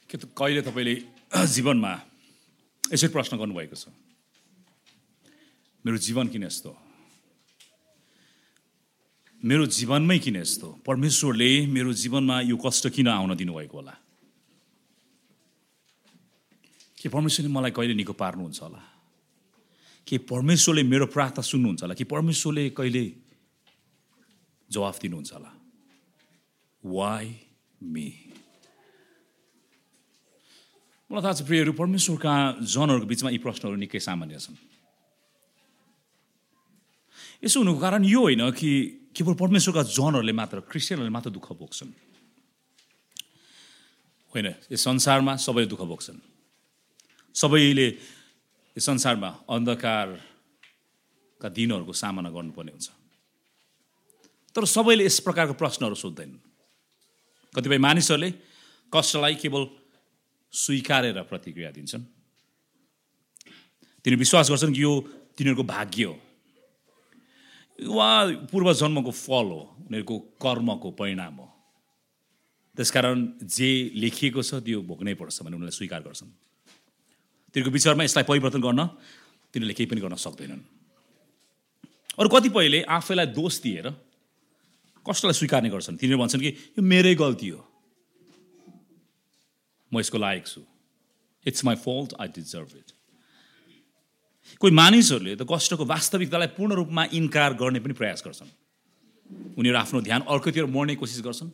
के कहिले तपाईँले जीवनमा यसरी प्रश्न गर्नुभएको छ, मेरो जीवन किन यस्तो, मेरो जीवनमै किन यस्तो, परमेश्वरले मेरो जीवनमा यो कष्ट किन आउन दिनुभएको होला, के परमेश्वरले मलाई कहिले निको पार्नुहुन्छ होला, के परमेश्वरले मेरो प्रार्थना सुन्नुहुन्छ होला, कि परमेश्वरले कहिले जवाफ दिनुहुन्छ होला? Why me? मलाई थाहा छ प्रियहरू, परमेश्वरका जनहरूको बिचमा यी प्रश्नहरू निकै सामान्य छन्। यसो हुनुको कारण यो होइन कि केवल परमेश्वरका जनहरूले मात्र, क्रिस्चियनहरूले मात्र दुःख भोग्छन्, होइन। यस संसारमा सबैले दुःख भोग्छन्, सबैले यस संसारमा अन्धकारका दिनहरूको सामना गर्नुपर्ने हुन्छ। तर सबैले यस प्रकारको प्रश्नहरू सोध्दैनन्। कतिपय मानिसहरूले कष्टलाई केवल स्वीकारेर प्रतिक्रिया दिन्छन्। तिनीहरू विश्वास गर्छन् कि यो तिनीहरूको भाग्य हो वा पूर्व जन्मको फल हो, उनीहरूको कर्मको परिणाम हो। त्यसकारण जे लेखिएको छ त्यो भोग्नै पर्छ भने उनीहरूले स्वीकार गर्छन्। तिनीहरूको विचारमा यसलाई परिवर्तन गर्न तिनीहरूले केही पनि गर्न सक्दैनन्। अरू कतिपयले आफैलाई दोष दिएर कष्टलाई स्वीकार्ने गर्छन्। तिनीहरू भन्छन् कि यो मेरै गल्ती हो, म यसको लायक छु, it's my fault, I deserve it. कोही मानिसहरूले त कष्टको वास्तविकतालाई पूर्ण रूपमा इन्कार गर्ने पनि प्रयास गर्छन्। उनीहरू आफ्नो ध्यान अर्कोतिर मोड्ने कोसिस गर्छन्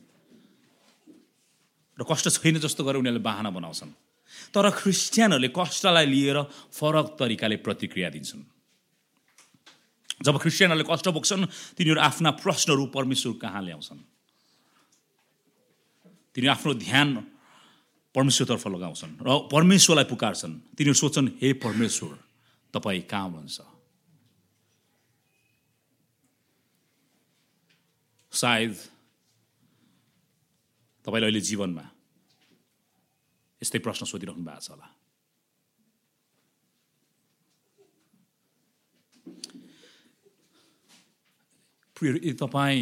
र कष्ट छैन जस्तो गरेर उनीहरूले बहाना बनाउँछन्। तर क्रिस्चियनहरूले कष्टलाई लिएर फरक तरिकाले प्रतिक्रिया दिन्छन्। जब क्रिस्चियनहरूले कष्ट भोग्छन्, तिनीहरू आफ्ना प्रश्नहरू परमेश्वर कहाँ ल्याउँछन्। तिनीहरू आफ्नो ध्यान परमेश्वरतर्फ लगाउँछन् र परमेश्वरलाई पुकार्छन्। तिनीहरू सोच्छन्, हे परमेश्वर, तपाईँ कहाँ हुनुहुन्छ? सायद तपाईँले अहिले जीवनमा यस्तै प्रश्न सोधिराख्नु भएको छ होला। प्रिय, तपाईँ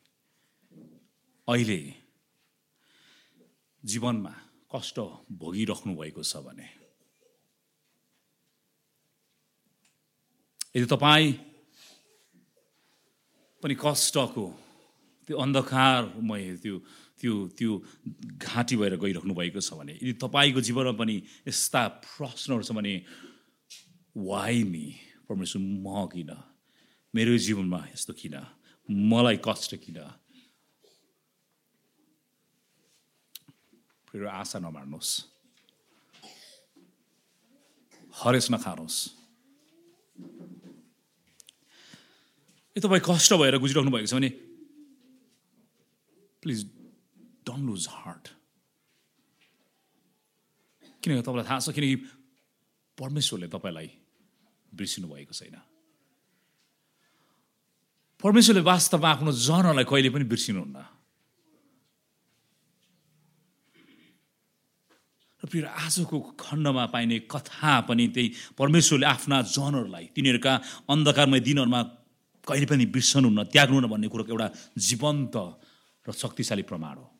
अहिले जीवनमा कष्ट भोगिराख्नु भएको छ भने, यदि तपाईँ पनि कष्टको त्यो अन्धकारमय त्यो घाँटी भएर गइराख्नु भएको छ भने, यदि तपाईँको जीवनमा पनि यस्ता प्रश्नहरू छ भने, वाइ मी? परमेश्वर, म किन? मेरो जीवनमा यस्तो किन? मलाई कष्ट किन? फेरि आशा नमार्नुहोस्, हरेस नखानुहोस्। यदि तपाईँ कष्ट भएर गुजिराख्नु भएको छ भने, प्लिज डोन्ट लुज हार्ट। किनकि तपाईँलाई थाहा छ, किनकि परमेश्वरले तपाईँलाई बिर्सिनु भएको छैन। परमेश्वरले वास्तवमा आफ्नो जनहरूलाई कहिले पनि बिर्सिनुहुन्न। र फेरि आजको खण्डमा पाइने कथा पनि त्यही परमेश्वरले आफ्ना जनहरूलाई तिनीहरूका अन्धकारमय दिनहरूमा कहिले पनि बिर्सनुहुन्न, त्याग्नुहुन्न भन्ने कुरोको एउटा जीवन्त र शक्तिशाली प्रमाण हो।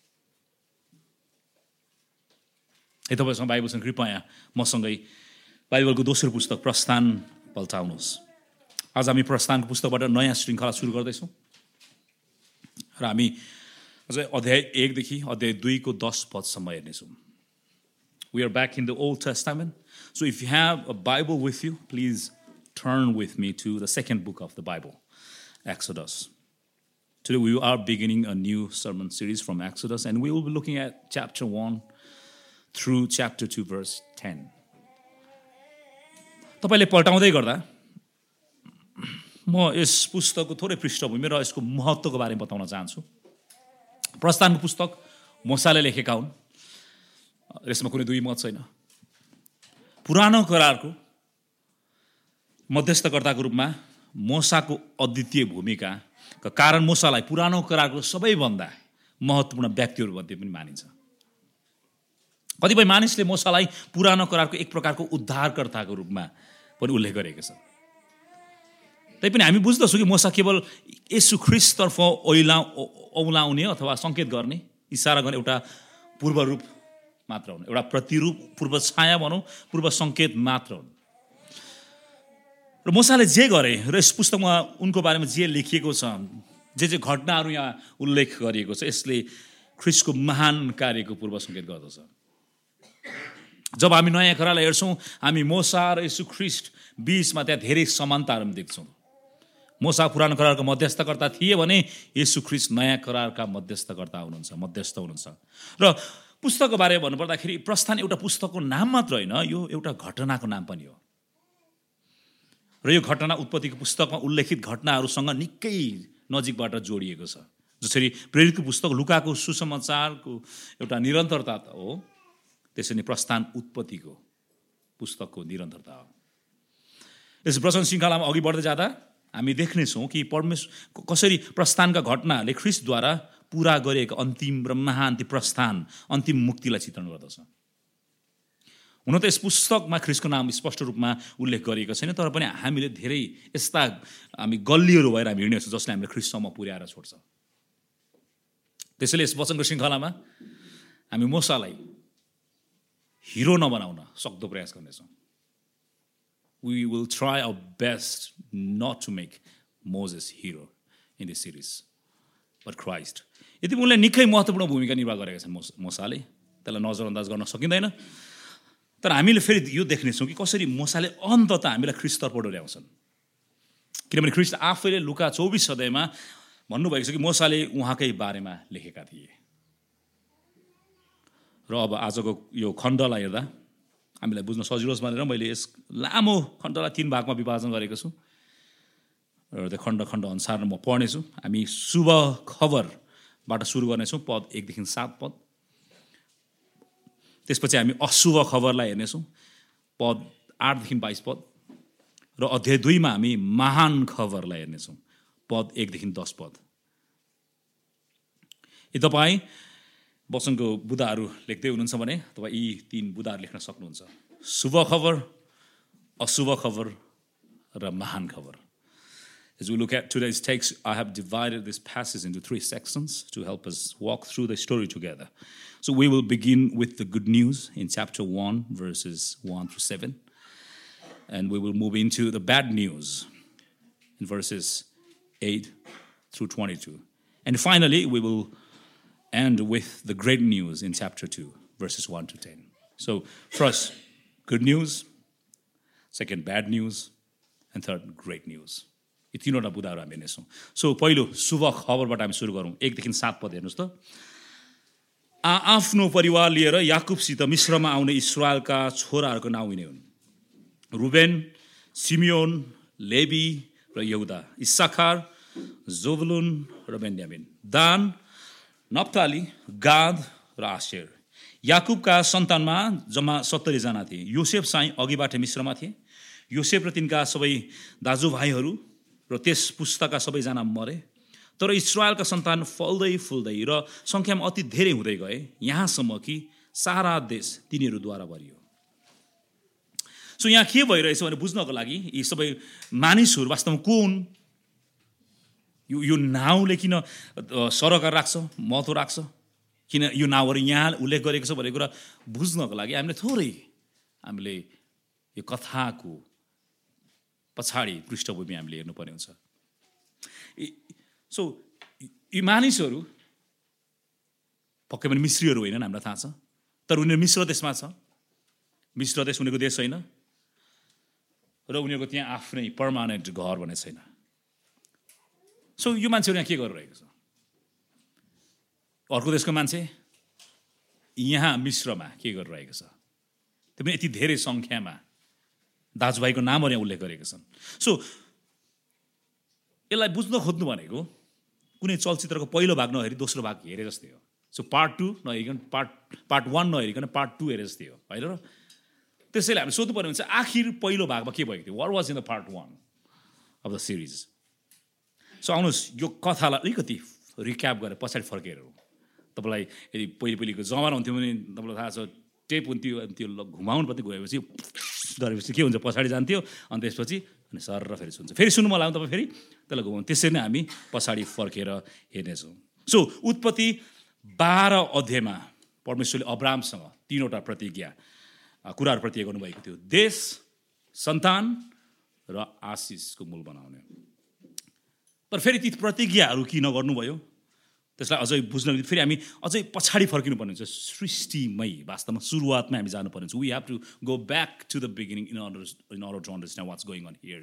तपाईँसँग बाइबल छ, कृपया मसँगै बाइबलको दोस्रो पुस्तक प्रस्थान पल्टाउनुहोस्। आज हामी प्रस्थानको पुस्तकबाट नयाँ श्रृङ्खला सुरु गर्दैछौँ र हामी अझै अध्याय 1 देखि अध्याय 2 को 10 पदसम्म हेर्नेछौँ। We are back in the Old Testament. So if you have a Bible with you, please turn with me to the second book of the Bible, Exodus. Today we are beginning a new sermon series from Exodus, and we will be looking at chapter 1 through chapter 2, verse 10. तपाईले पल्टाउँदै गर्दा म यस पुस्तकको थोरै पृष्ठभूमि र यसको महत्त्वको बारेमा बताउन चाहन्छु। प्रस्थानको पुस्तक मोसाले लेखेका हुन्। यसमा कुनै दुई मत छैन। पुरानो करारको मध्यस्थकर्ताको रूपमा मोसाको अद्वितीय भूमिकाका कारण मोसालाई पुरानो करारको सबैभन्दा महत्त्वपूर्ण व्यक्तिहरू मध्ये पनि मानिन्छ। कतिपय मानिसले मोसालाई पुरानो करारको एक प्रकारको उद्धारकर्ताको रूपमा पनि उल्लेख गरेको छ। तैपनि हामी बुझ्दछौँ कि मोसा केवल येशू ख्रीष्टतर्फ औलाउने अथवा सङ्केत गर्ने, इसारा गर्ने एउटा पूर्व रूप मात्र हुन्, एउटा प्रतिरूप, पूर्व छाया भनौँ, पूर्व सङ्केत मात्र हुन्। र मूसाले जे गरे र यस पुस्तकमा उनको बारेमा जे लेखिएको छ, जे घटनाहरू यहाँ उल्लेख गरिएको छ, यसले ख्रिस्टको महान कार्यको पूर्व सङ्केत गर्दछ। जब हामी नयाँ करारलाई हेर्छौँ, हामी मूसा र यीशु ख्रिस्ट बीचमा त्यहाँ धेरै समानताहरू देख्छौँ। मूसा पुरानो करारका मध्यस्थकर्ता थिए भने यीशु ख्रिस्ट नयाँ करारका मध्यस्थकर्ता हुनुहुन्छ, मध्यस्थ हुनुहुन्छ। र पुस्तकको बारेमा भन्नुपर्दाखेरि प्रस्थान एउटा पुस्तकको नाम मात्र होइन, यो एउटा घटनाको नाम पनि हो। र यो घटना उत्पत्तिको पुस्तकमा उल्लेखित घटनाहरूसँग निकै नजिकबाट जोडिएको छ। जसरी प्रेरितको पुस्तक लुकाको सुसमाचारको एउटा निरन्तरता हो, त्यसरी नै प्रस्थान उत्पत्तिको पुस्तकको निरन्तरता हो। यस वचन श्रृङ्खलामा अघि बढ्दै जाँदा हामी देख्नेछौँ कि परमेश्वर कसरी प्रस्थानका घटनाहरूले ख्रिस्टद्वारा पुरा गरिएको अन्तिम र महान प्रस्थान, अन्तिम मुक्तिलाई चित्रण गर्दछ। हुन त यस पुस्तकमा ख्रिस्टको नाम स्पष्ट रूपमा उल्लेख गरिएको छैन, तर पनि हामीले धेरै यस्ता हामी गल्लीहरू भएर हामी हिँड्नेछौँ जसले हामीले ख्रिस्टसम्म पुर्याएर छोड्छ। त्यसैले यस वचनको श्रृङ्खलामा हामी मूसालाई हिरो नबनाउन सक्दो प्रयास गर्नेछौँ। We will try our best not to make Moses hero in this series, but Christ. यति उनले निकै महत्त्वपूर्ण भूमिका निर्वाह गरेका छन् मूसाले, त्यसलाई नजरअन्दाज गर्न सकिँदैन। तर हामीले फेरि यो देख्नेछौँ कि कसरी मूसाले अन्ततः हामीलाई ख्रिस्टतर्फ ल्याउँछन्। किनभने ख्रिस्ट आफैले लुका 24 अध्यायमा भन्नुभएको छ कि मूसाले उहाँकै बारेमा लेखेका थिए। र अब आजको यो खण्डलाई हेर्दा हामीलाई बुझ्न सजिलोस् भनेर मैले यस लामो खण्डलाई 3 भागमा विभाजन गरेको छु र त्यो खण्ड अनुसार म पढ्नेछु। हामी शुभ खबरबाट सुरु गर्नेछौँ, पद 1 देखि 7 पद। त्यसपछि हामी अशुभ खबरलाई हेर्नेछौँ, पद 8 देखि 22 पद। र अध्याय 2 मा हामी महान खबरलाई हेर्नेछौँ, पद 1 देखि 10 पद। यदि तपाईँ वचनको बुदाहरू लेख्दै हुनुहुन्छ भने तपाईँ यी 3 बुदाहरू लेख्न सक्नुहुन्छ: शुभ खबर, अशुभ खबर र महान खबर। As we look at today's text, I have divided this passage into 3 sections to help us walk through the story together. So we will begin with the good news in chapter 1, verses 1 through 7. And we will move into the bad news in verses 8 through 22. And finally, we will end with the great news in chapter 2, verses 1 to 10. So first, good news. Second, bad news. And third, great news. यी 3वटा बुदाहरू हामी हेर्नेछौँ। So पहिलो शुभ खबरबाट हामी सुरु गरौँ। 1 देखि 7 पद हेर्नुहोस् त। आफ्नो परिवार लिएर याकुबसित मिश्रमा आउने इस्राएलका छोराहरूको नाउँ यिनै हुन्: रुबेन, सिमियोन, लेवी र यहुदा, इस्साकार, जोबुलुन र बेन्यामिन, दान, नप्ताली, गाद र आशेर। याकुबका सन्तानमा जम्मा 70 जना थिए। योसेफ चाहिँ अघिबाट मिश्रमा थिए। योसेफ र तिनका सबै दाजुभाइहरू र त्यस पुस्ताका सबैजना मरे। तर इस्राएलका सन्तान फल्दै फुल्दै र सङ्ख्यामा अति धेरै हुँदै गए, यहाँसम्म कि सारा देश तिनीहरूद्वारा भरियो। सो यहाँ के भइरहेछ भने बुझ्नको लागि यी सबै मानिसहरू वास्तवमा को हुन्, यो नाउँले किन सरकार राख्छ, महत्त्व राख्छ, किन यो नाउँहरू यहाँ उल्लेख गरेको छ भन्ने कुरा बुझ्नको लागि हामीले यो कथाको पछाडि पृष्ठभूमि हामीले हेर्नुपर्ने हुन्छ। सो यी मानिसहरू पक्कै पनि मिश्रीहरू होइनन्, हामीलाई थाहा छ। तर उनीहरू मिश्र देशमा छ। मिश्र देश उनीहरूको देश होइन र उनीहरूको त्यहाँ आफ्नै पर्मानेन्ट घर भन्ने छैन। सो यो मान्छेहरू यहाँ के गरिरहेको छ? अर्को देशको मान्छे यहाँ मिश्रमा के गरिरहेको छ? त्यो पनि यति धेरै सङ्ख्यामा दाजुभाइको नामहरू यहाँ उल्लेख गरेका छन्। सो यसलाई बुझ्न खोज्नु भनेको कुनै चलचित्रको पहिलो भाग नहेरी दोस्रो भाग हेरे जस्तै हो। सो पार्ट 2 नहेरिकन पार्ट 1 नहेरिकन पार्ट 2 हेरे जस्तै हो, होइन र? त्यसैले हामी सोध्नु पर्ने हुन्छ, आखिर पहिलो भागमा के भएको थियो? What was in the part 1 of the series? So आउनुहोस् यो कथालाई अलिकति रिक्याप गरेर पछाडि फर्केर तपाईँलाई यदि पहिलेको जमाना हुन्थ्यो भने तपाईँलाई थाहा छ टेप हुन्थ्यो, त्यो घुमाउनु पर्ने, गएपछि गरेपछि के हुन्छ, पछाडि जान्थ्यो अनि त्यसपछि अनि सर र फेरि सुन्छ, फेरि सुन्नु मलाई तपाईँ फेरि त्यसलाई घुमाउनु। त्यसरी नै हामी पछाडि फर्केर हेर्नेछौँ। सो उत्पत्ति 12 अध्यायमा परमेश्वरले अब्राहमसँग तीनवटा प्रतिज्ञा कुराहरू प्रतिज्ञा गर्नुभएको थियो, देश, सन्तान र आशिषको मूल बनाउने। तर फेरि ती प्रतिज्ञाहरू किन गर्नुभयो त्यसलाई अझै बुझ्नको निम्ति फेरि हामी अझै पछाडि फर्किनुपर्ने हुन्छ। सृष्टिमै वास्तवमा सुरुवातमै हामी जानुपर्ने हुन्छ। We have to go back to the beginning in order to understand what's going on here,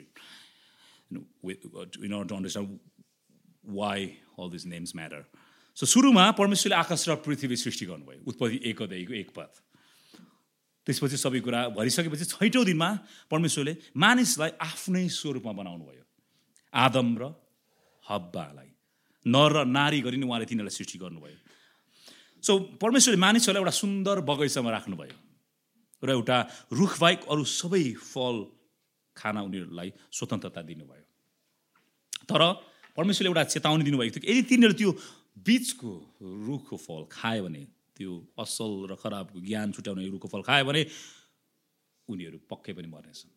in order to understand why all these names matter. So सुरुमा परमेश्वरले आकाश र पृथ्वी सृष्टि गर्नुभयो, उत्पत्ति 1 अध्यायको 1 पद। त्यसपछि सबै कुरा भरिसकेपछि 6औं दिनमा परमेश्वरले मानिसलाई आफ्नै स्वरूपमा बनाउनु भयो, आदम र हब्बालाई नर र नारी गरी नै उहाँले तिनीहरूलाई सृष्टि गर्नुभयो। सो परमेश्वरले मानिसहरूलाई एउटा सुन्दर बगैँचामा राख्नुभयो र एउटा रुख बाहेक अरू सबै फल खान उनीहरूलाई स्वतन्त्रता दिनुभयो। तर परमेश्वरले एउटा चेतावनी दिनुभएको थियो कि यदि तिनीहरू त्यो बीचको रुखको फल खायो भने, त्यो असल र खराबको ज्ञान छुट्याउने रुखको फल खायो भने उनीहरू पक्कै पनि मर्नेछन्।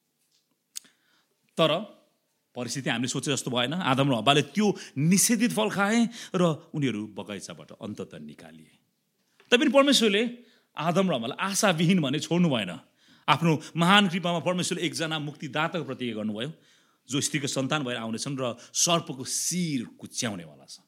तर परिस्थिति हामीले सोचे जस्तो भएन। आदम र हब्बाले त्यो निषेधित फल खाए र उनीहरू बगैँचाबाट अन्ततः निकालिए। तैपनि परमेश्वरले आदम र हब्बालाई आशाविहीन भने छोड्नु भएन। आफ्नो महान कृपामा परमेश्वरले एकजना मुक्तिदाताको प्रतिज्ञा गर्नुभयो जो स्त्रीको सन्तान भएर आउनेछन् र सर्पको शिर कुच्याउनेवाला छ।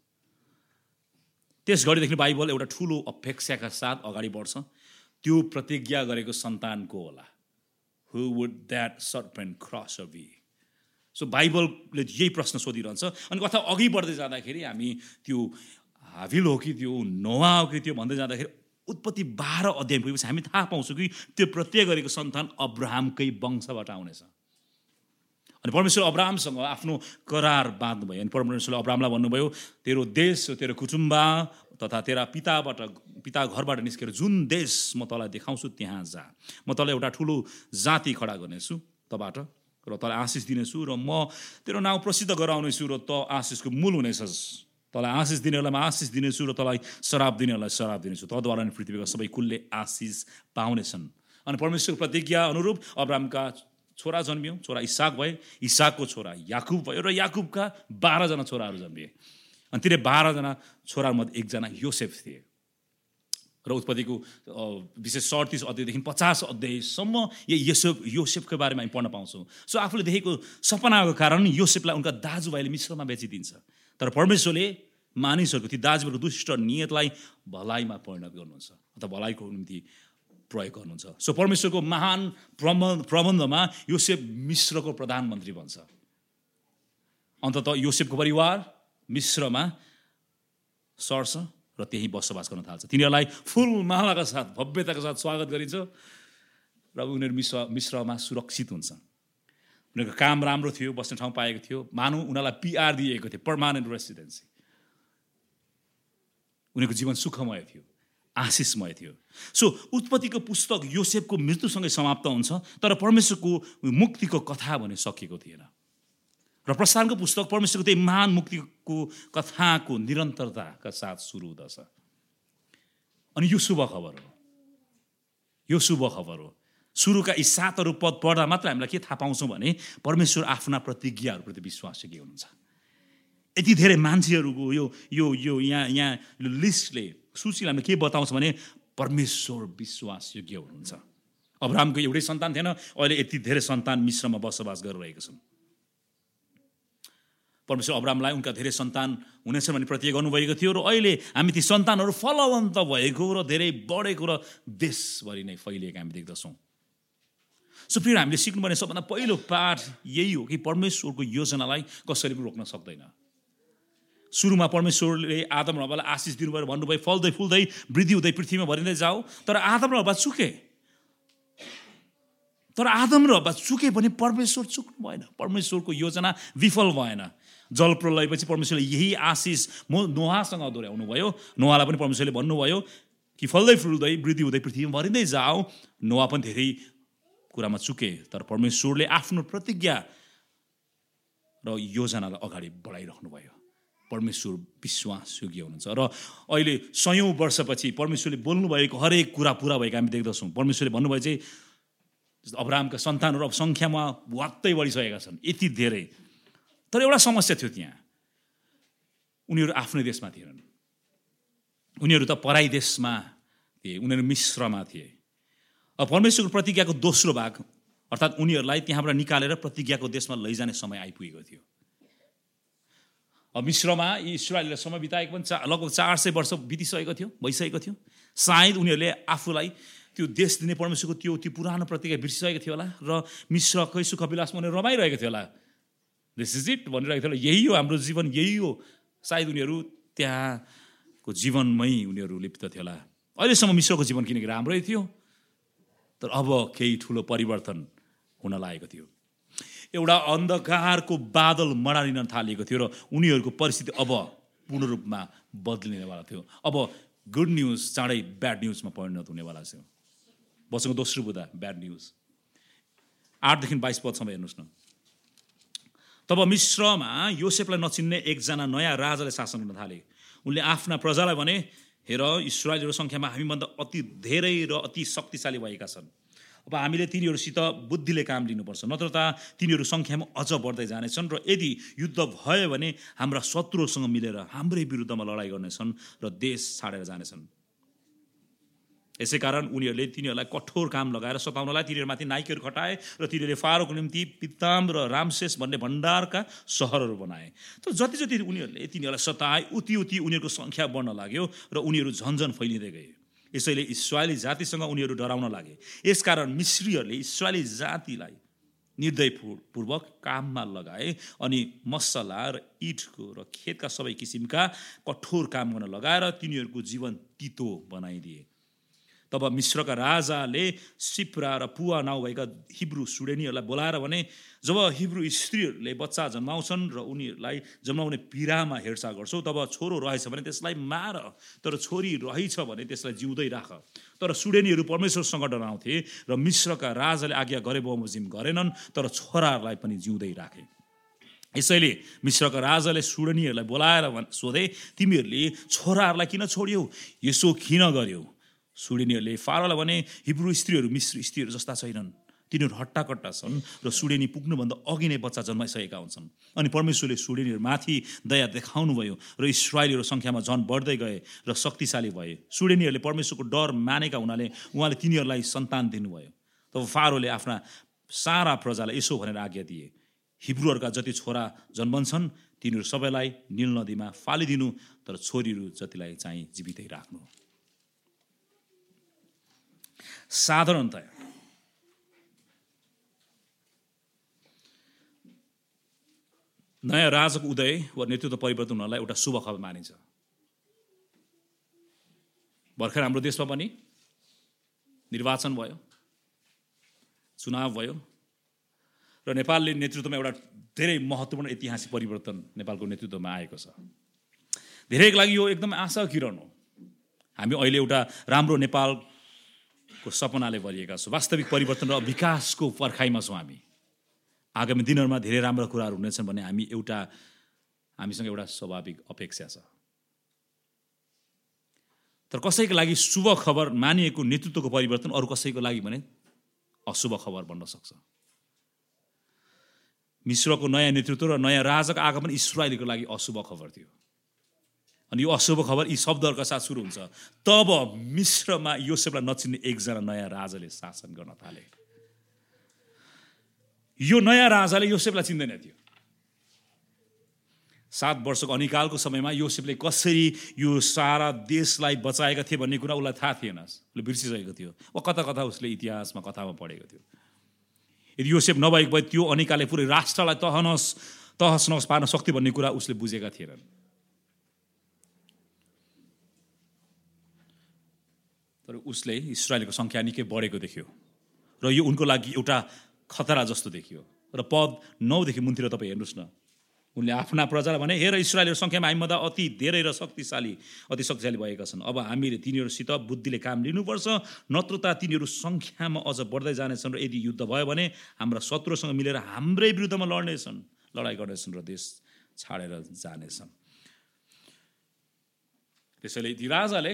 त्यस घडीदेखि बाइबल एउटा ठुलो अपेक्षाका साथ अगाडि बढ्छ। त्यो प्रतिज्ञा गरेको सन्तान को होला? Who would that serpent crusher be? सो बाइबलले यही प्रश्न सोधिरहन्छ। अनि कथा अघि बढ्दै जाँदाखेरि हामी त्यो हाबिल हो कि त्यो नोआ हो कि त्यो भन्दै जाँदाखेरि उत्पत्ति 12 अध्याय पुगेपछि हामी थाहा पाउँछौँ कि त्यो प्रतिज्ञा गरेको सन्तान अब्राहमकै वंशबाट आउनेछ। अनि परमेश्वर अब्राहमसँग आफ्नो करार बाँध्नुभयो। अनि परमेश्वरले अब्राहमलाई भन्नुभयो, तेरो देश, तेरो कुटुम्ब तथा तेरा पिता घरबाट निस्केर जुन देश म तँलाई देखाउँछु त्यहाँ जा। म तँलाई एउटा ठुलो जाति खडा गर्नेछु तँबाट र तँलाई आशिष दिनेछु र म तेरो नाउँ प्रसिद्ध गराउनेछु र तँ आशिषको मूल हुनेछस्। तँलाई आशिष दिनेहरूलाई म आशिष दिनेछु र तँलाई शराब दिनेहरूलाई शराब दिनेछु। तँद्वारा नै पृथ्वीका सबै कुलले आशिष पाउनेछन्। अनि परमेश्वरको प्रतिज्ञा अनुरूप अब्राहमका छोरा जन्मियो, छोरा इसाक भए, इसाकको छोरा याकुब भयो र याकुबका 12 जना छोराहरू जन्मिए। अनि तिनी 12 जना छोरामध्ये एकजना योसेफ थिए। र उत्पत्तिको विशेष 37 अध्यायदेखि 50 अध्यायसम्म योसेफको बारेमा हामी पढ्न पाउँछौँ। सो आफूले देखेको सपनाको कारण योसेफलाई उनका दाजुभाइले मिश्रमा बेचिदिन्छ। तर परमेश्वरले मानिसहरूको ती दाजुभाइको दुष्ट नियतलाई भलाइमा परिणत गर्नुहुन्छ अथवा भलाइको निम्ति प्रयोग गर्नुहुन्छ। सो परमेश्वरको महान प्रबन्धमा योसेफ मिश्रको प्रधानमन्त्री बन्छ। अन्ततः योसेफको परिवार मिश्रमा सर्छ र त्यही बसोबास गर्न थाल्छ। तिनीहरूलाई फुलमालाका साथ भव्यताका साथ स्वागत गरिन्छ र उनीहरू मिश्रमा सुरक्षित हुन्छ। उनीहरूको काम राम्रो थियो, बस्ने ठाउँ पाएको थियो, मानौँ उनीहरूलाई PR दिएको थियो, पर्मानेन्ट रेसिडेन्सी। उनीहरूको जीवन सुखमय थियो, आशिषमय थियो। सो उत्पत्तिको पुस्तक योसेफको मृत्युसँगै समाप्त हुन्छ, तर परमेश्वरको मुक्तिको कथा भने सकिएको थिएन। र प्रस्थानको पुस्तक परमेश्वरको त्यही महान मुक्तिको कथाको निरन्तरताका साथ सुरु हुँदछ। अनि यो शुभ खबर हो, यो शुभ खबर हो। सुरुका यी 7 पद पढ्दा मात्र हामीलाई के थाहा पाउँछौँ भने परमेश्वर आफ्ना प्रतिज्ञाहरूप्रति विश्वास के हुनुहुन्छ। यति धेरै मान्छेहरूको यो यहाँ लिस्टले सूचीले हामीलाई के बताउँछ भने परमेश्वर विश्वासयोग्य हुनुहुन्छ। अब्राहमको एउटै सन्तान थिएन, अहिले यति धेरै सन्तान मिश्रमा बसोबास गरिरहेका छन्। परमेश्वर अब्राहमलाई उनका धेरै सन्तान हुनेछन् भन्ने प्रतिज्ञा गर्नुभएको थियो र अहिले हामी ती सन्तानहरू फलवन्त भएको र धेरै बढेको र देशभरि नै फैलिएको हामी देख्दछौँ। सो फेरि हामीले सिक्नुपर्ने सबभन्दा पहिलो पाठ यही हो कि परमेश्वरको योजनालाई कसैले पनि रोक्न सक्दैन। सुरुमा परमेश्वरले आदम र हव्वालाई आशिष दिनुभयो, भन्नुभयो फल्दै फुल्दै वृद्धि हुँदै पृथ्वीमा भरिँदै जाऊ। तर आदम र हव्वा चुके। तर आदम र हव्वा चुके भने परमेश्वर चुक्नु भएन, परमेश्वरको योजना विफल भएन। जल प्रलयपछि परमेश्वरले यही आशिष नोहासँग दोहोऱ्याउनु भयो। नोहालाई पनि परमेश्वरले भन्नुभयो कि फल्दै फुल्दै वृद्धि हुँदै पृथ्वीमा भरिँदै जाऊ। नोहा पनि धेरै कुरामा चुके, तर परमेश्वरले आफ्नो प्रतिज्ञा र योजनालाई अगाडि बढाइराख्नु भयो। परमेश्वर विश्वासयोग्य हुनुहुन्छ र अहिले 100औं वर्षपछि परमेश्वरले बोल्नुभएको हरेक कुरा पुरा भएको हामी देख्दछौँ। परमेश्वरले भन्नुभयो चाहिँ अब्राहमका सन्तानहरू अब सङ्ख्यामा वात्तै बढिसकेका छन्, यति धेरै। तर एउटा समस्या थियो त्यहाँ, उनीहरू आफ्नै देशमा थिएनन्, उनीहरू त पराई देशमा थिए, उनीहरू मिश्रमा थिए। अब परमेश्वरको प्रतिज्ञाको दोस्रो भाग अर्थात् उनीहरूलाई त्यहाँबाट निकालेर प्रतिज्ञाको देशमा लैजाने समय आइपुगेको थियो। अब मिश्रमा यी इस्राएलीले समय बिताएको पनि लगभग 400 वर्ष भइसकेको थियो। सायद उनीहरूले आफूलाई त्यो देश दिने परमेश्वरको त्यो पुरानो प्रतिज्ञा बिर्सिसकेको थियो होला र मिश्रकै सुख विलासमा उनीहरू रमाइरहेको थियो होला। दिस इज इट भनिरहेको थियो होला, यही हो हाम्रो जीवन, यही हो। सायद उनीहरू त्यहाँको जीवनमै उनीहरू लिप्त थियो होला। अहिलेसम्म मिश्रको जीवन किनकि राम्रै थियो, तर अब केही ठुलो परिवर्तन हुन लागेको थियो। एउटा अन्धकारको बादल मडारिन थालिएको थियो र उनीहरूको परिस्थिति अब पूर्ण रूपमा बदलिनेवाला थियो। अब गुड न्युज चाँडै ब्याड न्युजमा परिणत हुनेवाला थियो। वचनको दोस्रो बुँदा ब्याड न्युज 8 देखि 22 पदसम्म हेर्नुहोस् न। तब मिश्रमा योसेफलाई नचिन्ने एकजना नयाँ राजाले शासन गर्न थाले। उनले आफ्ना प्रजालाई भने, हेर, इस्राएलीहरू सङ्ख्यामा हामीभन्दा अति धेरै र अति शक्तिशाली भएका छन्। अब हामीले तिनीहरूसित बुद्धिले काम लिनुपर्छ, नत्र त तिनीहरू सङ्ख्यामा अझ बढ्दै जानेछन् र यदि युद्ध भयो भने हाम्रा शत्रुहरूसँग मिलेर हाम्रै विरुद्धमा लडाइँ गर्नेछन् र देश छाडेर जानेछन्। यसै कारण उनीहरूले तिनीहरूलाई कठोर काम लगाएर सताउनलाई तिनीहरूमाथि नाइकेहरू खटाए र तिनीहरूले फारोको निम्ति पिताम र रामसेस भन्ने भण्डारका सहरहरू बनाए। तर जति जति उनीहरूले तिनीहरूलाई सताए उति उति उनीहरूको सङ्ख्या बढ्न लाग्यो र उनीहरू झन्झन फैलिँदै गए। यसैले इस्राएली जातिसँग उनीहरू डराउन लागे। यसकारण मिश्रीहरूले इस्राएली जातिलाई निर्दयपूर्वक काममा लगाए अनि मसला र इँटको र खेतका सबै किसिमका कठोर काम गर्न लगाएर तिनीहरूको जीवन तितो बनाइदिए। तब मिश्रका राजाले सिप्रा र पुवा नाउँ भएका हिब्रू सुडेनीहरूलाई बोलाएर भने, जब हिब्रू स्त्रीहरूले बच्चा जन्माउँछन् र उनीहरूलाई जन्माउने पीडामा हेरचाह गर्छौ, तब छोरो रहेछ भने त्यसलाई मार, तर छोरी रहेछ भने त्यसलाई जिउँदै राख। तर सुडेनीहरू परमेश्वरसँग डराउँथे र मिश्रका राजाले आज्ञा गरे बमोजिम गरेनन्, तर छोराहरूलाई पनि जिउँदै राखे। यसैले मिश्रका राजाले सुडेनीहरूलाई बोलाएर सोधे, तिमीहरूले छोराहरूलाई किन छोड्यौ? यसो किन गर्यौ? सुडेनीहरूले फारोलाई भने, हिब्रू स्त्रीहरू मिश्र स्त्रीहरू जस्ता छैनन्, तिनीहरू हट्टाकट्टा छन् र सुडेनी पुग्नुभन्दा अघि नै बच्चा जन्माइसकेका हुन्छन्। अनि परमेश्वरले सुडेनीहरूमाथि दया देखाउनुभयो र इस्राएलीहरू सङ्ख्यामा झन् बढ्दै गए र शक्तिशाली भए। सुडेनीहरूले परमेश्वरको डर मानेका हुनाले उहाँले तिनीहरूलाई सन्तान दिनुभयो। तब फारोले आफ्ना सारा प्रजालाई यसो भनेर आज्ञा दिए, हिब्रूहरूका जति छोरा जन्मन्छन् तिनीहरू सबैलाई नील नदीमा फालिदिनु, तर छोरीहरू जतिलाई चाहिँ जीवितै राख्नु। साधारणतया नयाँ राजाको उदय वा नेतृत्व परिवर्तन हुनलाई एउटा शुभ खबर मानिन्छ। भर्खर हाम्रो देशमा पनि निर्वाचन भयो, चुनाव भयो र नेपालले नेतृत्वमा एउटा धेरै महत्त्वपूर्ण ऐतिहासिक परिवर्तन नेपालको नेतृत्वमा आएको छ। धेरैको लागि यो एकदम आशा किरण हो। हामी अहिले एउटा राम्रो नेपालको सपनाले भरिएका छौँ। वास्तविक परिवर्तन र विकासको पर्खाइमा छौँ हामी। आगामी दिनहरूमा धेरै राम्रा कुराहरू हुनेछन् भन्ने हामीसँग एउटा स्वाभाविक अपेक्षा छ। तर कसैको लागि शुभ खबर मानिएको नेतृत्वको परिवर्तन अरू कसैको लागि भने अशुभ खबर बन्न सक्छ। मिश्रको नयाँ नेतृत्व र नयाँ राजाको आगमन इस्राएलीको लागि अशुभ खबर थियो। अनि यो अशुभ खबर यी शब्दहरूका साथ सुरु हुन्छ, तब मिश्रमा योसेफलाई नचिन्ने एकजना नयाँ राजाले शासन गर्न थाले। यो नयाँ राजाले योसेफलाई चिन्दैन थियो। 7 वर्षको अनिकालको समयमा योसेफले कसरी यो सारा देशलाई बचाएका थिए भन्ने कुरा उसलाई थाहा थिएन, उसले बिर्सिसकेको थियो। कता कता उसले इतिहासमा कथामा पढेको थियो। यदि योसेफ नभएको भए त्यो अनिकालले पुरै राष्ट्रलाई तहस नहस पार्न सक्थ्यो भन्ने कुरा उसले बुझेका थिएनन्। तर उसले इस्राएलको सङ्ख्या निकै बढेको देख्यो र यो उनको लागि एउटा खतरा जस्तो देखियो। र पद 9 देखि मुनतिर तपाईँ हेर्नुहोस् न। उनले आफ्ना प्रजालाई भने, हेर, इस्राएलीहरू सङ्ख्यामा हामीभन्दा अति धेरै र अति शक्तिशाली भएका छन्। अब हामीले तिनीहरूसित बुद्धिले काम लिनुपर्छ, नत्र त तिनीहरू सङ्ख्यामा अझ बढ्दै जानेछन् र यदि युद्ध भयो भने हाम्रा शत्रुसँग मिलेर हाम्रै विरुद्धमा लडाइँ गर्नेछन् र देश छाडेर जानेछन्। त्यसैले ती राजाले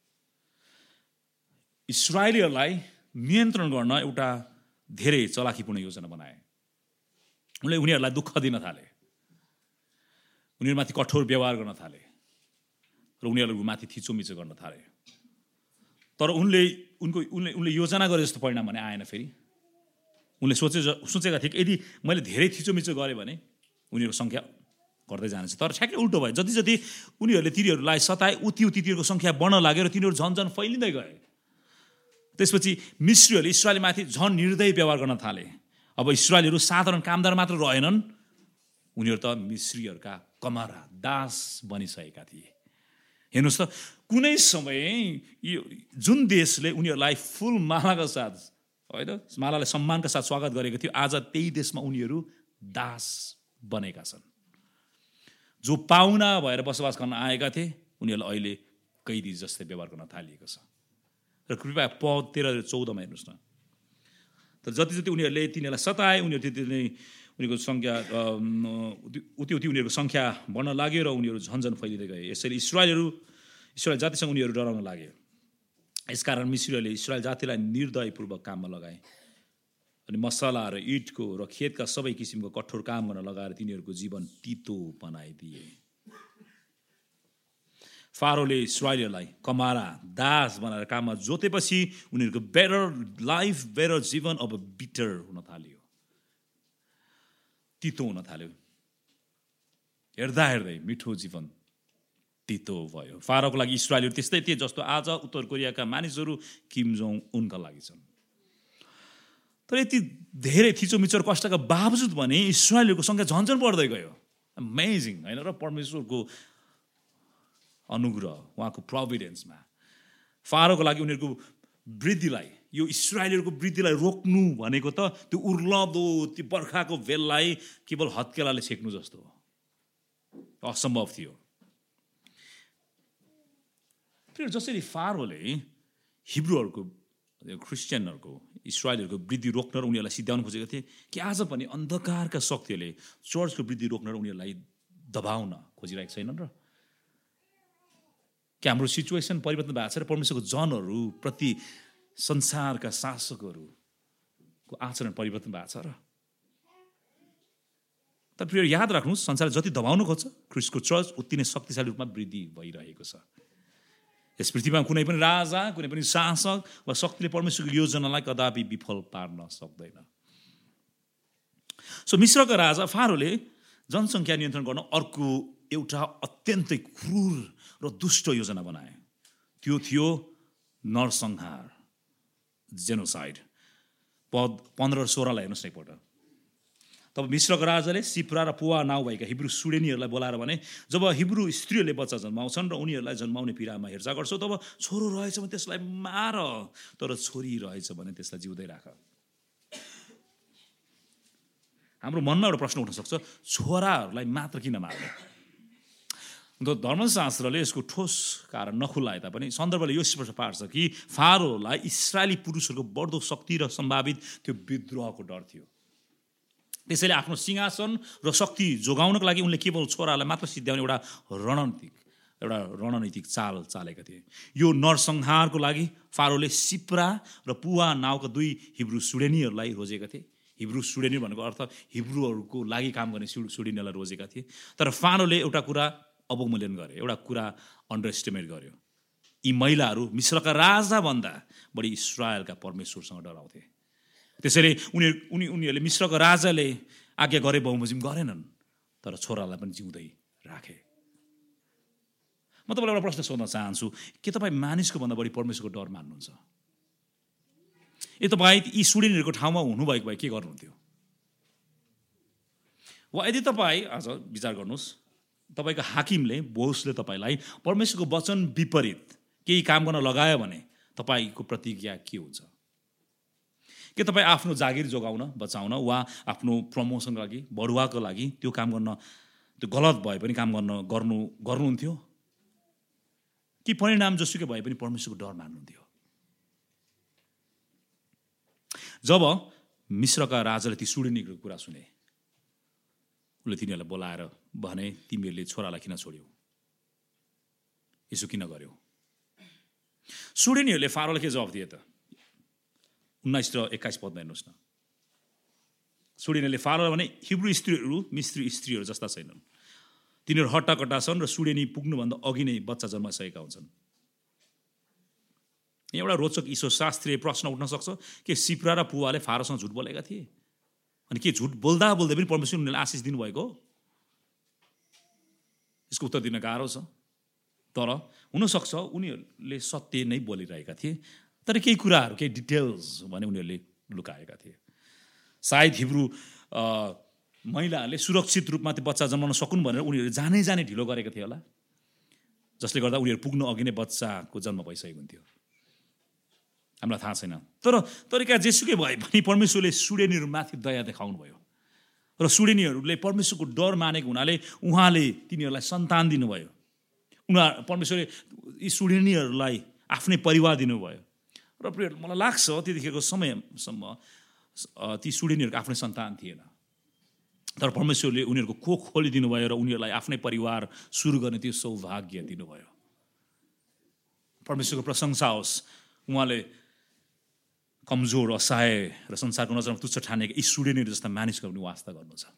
इस्राएलीहरूलाई नियन्त्रण गर्न एउटा धेरै चलाखीपूर्ण योजना बनाए। उनले उनीहरूलाई दुःख दिन थाले, उनीहरूमाथि कठोर व्यवहार गर्न थाले र उनीहरूमाथि थिचोमिचो गर्न थाले। तर उनले योजना गरे जस्तो परिणाम भने आएन। फेरि उनले सोचेका थिए कि यदि मैले धेरै थिचोमिचो गरेँ भने उनीहरूको सङ्ख्या घट्दै जानेछ। तर ठ्याक्कै उल्टो भयो। जति जति उनीहरूले तिनीहरूलाई सताए उति तिनीहरूको सङ्ख्या बढ्न लाग्यो र तिनीहरू झन् फैलिँदै गए। त्यसपछि मिस्रीहरूले इस्राएलीमाथि झन् निर्दयी व्यवहार गर्न थाले। अब इस्राएलीहरू साधारण कामदार मात्र रहेनन्, उनीहरू त मिस्रीहरूका कमारा दास बनिसकेका थिए। हेर्नुहोस् त, कुनै समय जुन देशले उनीहरूलाई फुल मालाका साथ, होइन, मालालाई सम्मानका साथ स्वागत गरेको थियो, आज त्यही देशमा उनीहरू दास बनेका छन्। जो पाहुना भएर बसोबास गर्न आएका थिए उनीहरूलाई अहिले कैदी जस्तै व्यवहार गर्न थालिएको छ। र कृपया पद 13-14 हेर्नुहोस् न। तर जति जति उनीहरूले तिनीहरूलाई सताए उनीहरू त्यति नै उनीहरूको सङ्ख्या उति उनीहरूको सङ्ख्या बढ्न लाग्यो र उनीहरू झन्झन फैलिँदै गए। यसरी इस्राएल जातिसँग उनीहरू डराउन लाग्यो। यसकारण मिस्रीहरूले इस्राएल जातिलाई निर्दयपूर्वक काममा लगाए अनि मसला र इँटको र खेतका सबै किसिमको कठोर काम गर्न लगाएर तिनीहरूको जीवन तितो बनाइदिए। फारोले इस्राएलीहरूलाई कमारा दास बनाएर काममा जोतेपछि उनीहरूको बेटर लाइफ, बेटर जीवन अब बिटर हुन थाल्यो, तितो हुन थाल्यो। हेर्दा हेर्दै मिठो जीवन तितो भयो। फारोको लागि इस्राएलीहरू त्यस्तै थिए जस्तो आज उत्तर कोरियाका मानिसहरू किम जोङ उनका लागि छन्। तर यति धेरै थिचोमिचो र कष्टका बावजुद पनि इस्राएलीहरूको सङ्ख्या झन्झन बढ्दै गयो। अमेजिङ, होइन र? परमेश्वरको अनुग्रह, उहाँको प्रोभिडेन्समा फारोको लागि उनीहरूको वृद्धिलाई, यो इस्राएलीहरूको वृद्धिलाई रोक्नु भनेको त त्यो उर्लदो त्यो बर्खाको बेललाई केवल हत्केलाले छेक्नु जस्तो हो, असम्भव थियो। फेरि जसरी फारोले हिब्रूहरूको, क्रिस्चियनहरूको, इस्राएलीहरूको वृद्धि रोक्न र उनीहरूलाई सिद्ध्याउन खोजेको थिए कि आज पनि अन्धकारका शक्तिहरूले चर्चको वृद्धि रोक्न र उनीहरूलाई दबाउन खोजिरहेको छैनन् र? कि हाम्रो सिचुएसन परिवर्तन भएको छ र परमेश्वरको जनहरू प्रति संसारका शासकहरूको आचरण परिवर्तन भएको छ र? तर फेरि याद राख्नुहोस्, संसारले जति दबाउन खोज्छ ख्रिस्टको चर्च उति नै शक्तिशाली रूपमा वृद्धि भइरहेको छ। यस पृथ्वीमा कुनै पनि राजा, कुनै पनि शासक वा शक्तिले परमेश्वरको योजनालाई कदापि विफल पार्न सक्दैन। सो मिस्रका राजा फारोले जनसङ्ख्या नियन्त्रण गर्न अर्को एउटा अत्यन्तै क्रूर र दुष्ट योजना बनाए। त्यो थियो नरसंहार, जेनोसाइड। पद 15-16 हेर्नुहोस् न एकपल्ट। तब मिस्रको राजाले सिप्रा र पुवा नाउँ भएका हिब्रू सुडेनीहरूलाई बोलाएर भने, जब हिब्रू स्त्रीहरूले बच्चा जन्माउँछन् र उनीहरूलाई जन्माउने पीडामा हेरचाह गर्छौ, तब छोरो रहेछ भने त्यसलाई मार, तर छोरी रहेछ भने त्यसलाई जिउँदै राख। हाम्रो मनमा एउटा प्रश्न उठ्न सक्छ, छोराहरूलाई मात्र किन मार्ने? धर्मशास्त्रले यसको ठोस कारण नखुलाए तापनि सन्दर्भले यो स्पष्ट पार्छ कि फारोलाई इस्राएली पुरुषहरूको बढ्दो शक्ति र सम्भावित त्यो विद्रोहको डर थियो। त्यसैले आफ्नो सिंहासन र शक्ति जोगाउनको लागि उनले केवल छोरालाई मात्र सिद्ध्याउने एउटा रणनीतिक चाल चालेका थिए। यो नरसंहारको लागि फारोले सिप्रा र पुवा नाउँका 2 हिब्रू सुडेनीहरूलाई रोजेका थिए। हिब्रू सुडेनी भनेको अर्थ हिब्रूहरूको लागि काम गर्ने सुडेनीहरूलाई रोजेका थिए। तर फारोले एउटा कुरा अवमूल्यन गरे, एउटा कुरा अन्डर एस्टिमेट गर्यो। यी महिलाहरू मिस्रका राजाभन्दा बढी इस्राएलका परमेश्वरसँग डराउँथे। त्यसैले उनीहरूले मिस्रको राजाले आज्ञा गरे बमोजिम गरेनन्, तर छोरालाई पनि जिउँदै राखे। म तपाईँलाई एउटा प्रश्न सोध्न चाहन्छु, के तपाईँ मानिसको भन्दा बढी परमेश्वरको डर मान्नुहुन्छ? तपाईँ यी सुडेनीहरूको ठाउँमा हुनुभएको भए के गर्नुहुन्थ्यो? वा यदि तपाईँ आज विचार गर्नुहोस्, तपाईँको हाकिमले, बोसले तपाईँलाई परमेश्वरको वचन विपरीत केही काम गर्न लगायो भने तपाईँको प्रतिक्रिया के हुन्छ? के तपाईँ आफ्नो जागिर जोगाउन, बचाउन वा आफ्नो प्रमोसनको लागि, बढुवाको लागि त्यो काम गर्न, त्यो गलत भए पनि काम गर्नुहुन्थ्यो? कि परिणाम जसुकै भए पनि परमेश्वरको डर मान्नुहुन्थ्यो? जब मिस्रका राजाले ती सुडेनीको कुरा सुने, उसले तिनीहरूलाई बोलाएर भने, तिमीहरूले छोरालाई किन छोड्यौ? यसो किन गर्यौ? सुडेनीहरूले फारोलाई के जवाफ दिए त? 19 र 21 पदमा हेर्नुहोस् न। सुडेनीले फारोलाई भने, हिब्रू स्त्रीहरू मिस्री स्त्रीहरू जस्ता छैनन्। तिनीहरू हट्टाकट्टा छन् र सुडेनी पुग्नुभन्दा अघि नै बच्चा जन्माइसकेका हुन्छन्। एउटा रोचक ईश्वरशास्त्रीय प्रश्न उठ्न सक्छ कि सिप्रा र पुवाले फारोसँग झुट बोलेका थिए अनि के झुट बोल्दा बोल्दै पनि परमेश्वर उनीहरूलाई आशिष दिनुभएको हो? यसको उत्तर दिन गाह्रो छ। तर हुनसक्छ उनीहरूले सत्य नै बोलिरहेका थिए, तर केही कुराहरू, केही डिटेल्स भने उनीहरूले लुकाएका थिए। सायद हिब्रू महिलाहरूले सुरक्षित रूपमा त्यो बच्चा जन्माउन सकुन् भनेर उनीहरूले जानै ढिलो गरेका थिए होला, जसले गर्दा उनीहरू पुग्नु अघि नै बच्चाको जन्म भइसकेको हुन्थ्यो। हामीलाई थाहा छैन। तर तरिका जेसुकै भए पनि परमेश्वरले सुडेनीहरूमाथि दया देखाउनु भयो र सुडेनीहरूले परमेश्वरको डर मानेको हुनाले उहाँले तिनीहरूलाई सन्तान दिनुभयो। परमेश्वरले यी सुडेनीहरूलाई आफ्नै परिवार दिनुभयो र मलाई लाग्छ त्यतिखेरको समयसम्म ती सुडेनीहरूको आफ्नै सन्तान थिएन, तर परमेश्वरले उनीहरूको कोख खोलिदिनु भयो र उनीहरूलाई आफ्नै परिवार सुरु गर्ने त्यो सौभाग्य दिनुभयो। परमेश्वरको प्रशंसा होस्। उहाँले कमजोर, असहाय र संसारको नजरमा तुच्छ ठानेका यी सुडेनीहरू जस्ता मानिसको पनि वास्ता गर्नु छ।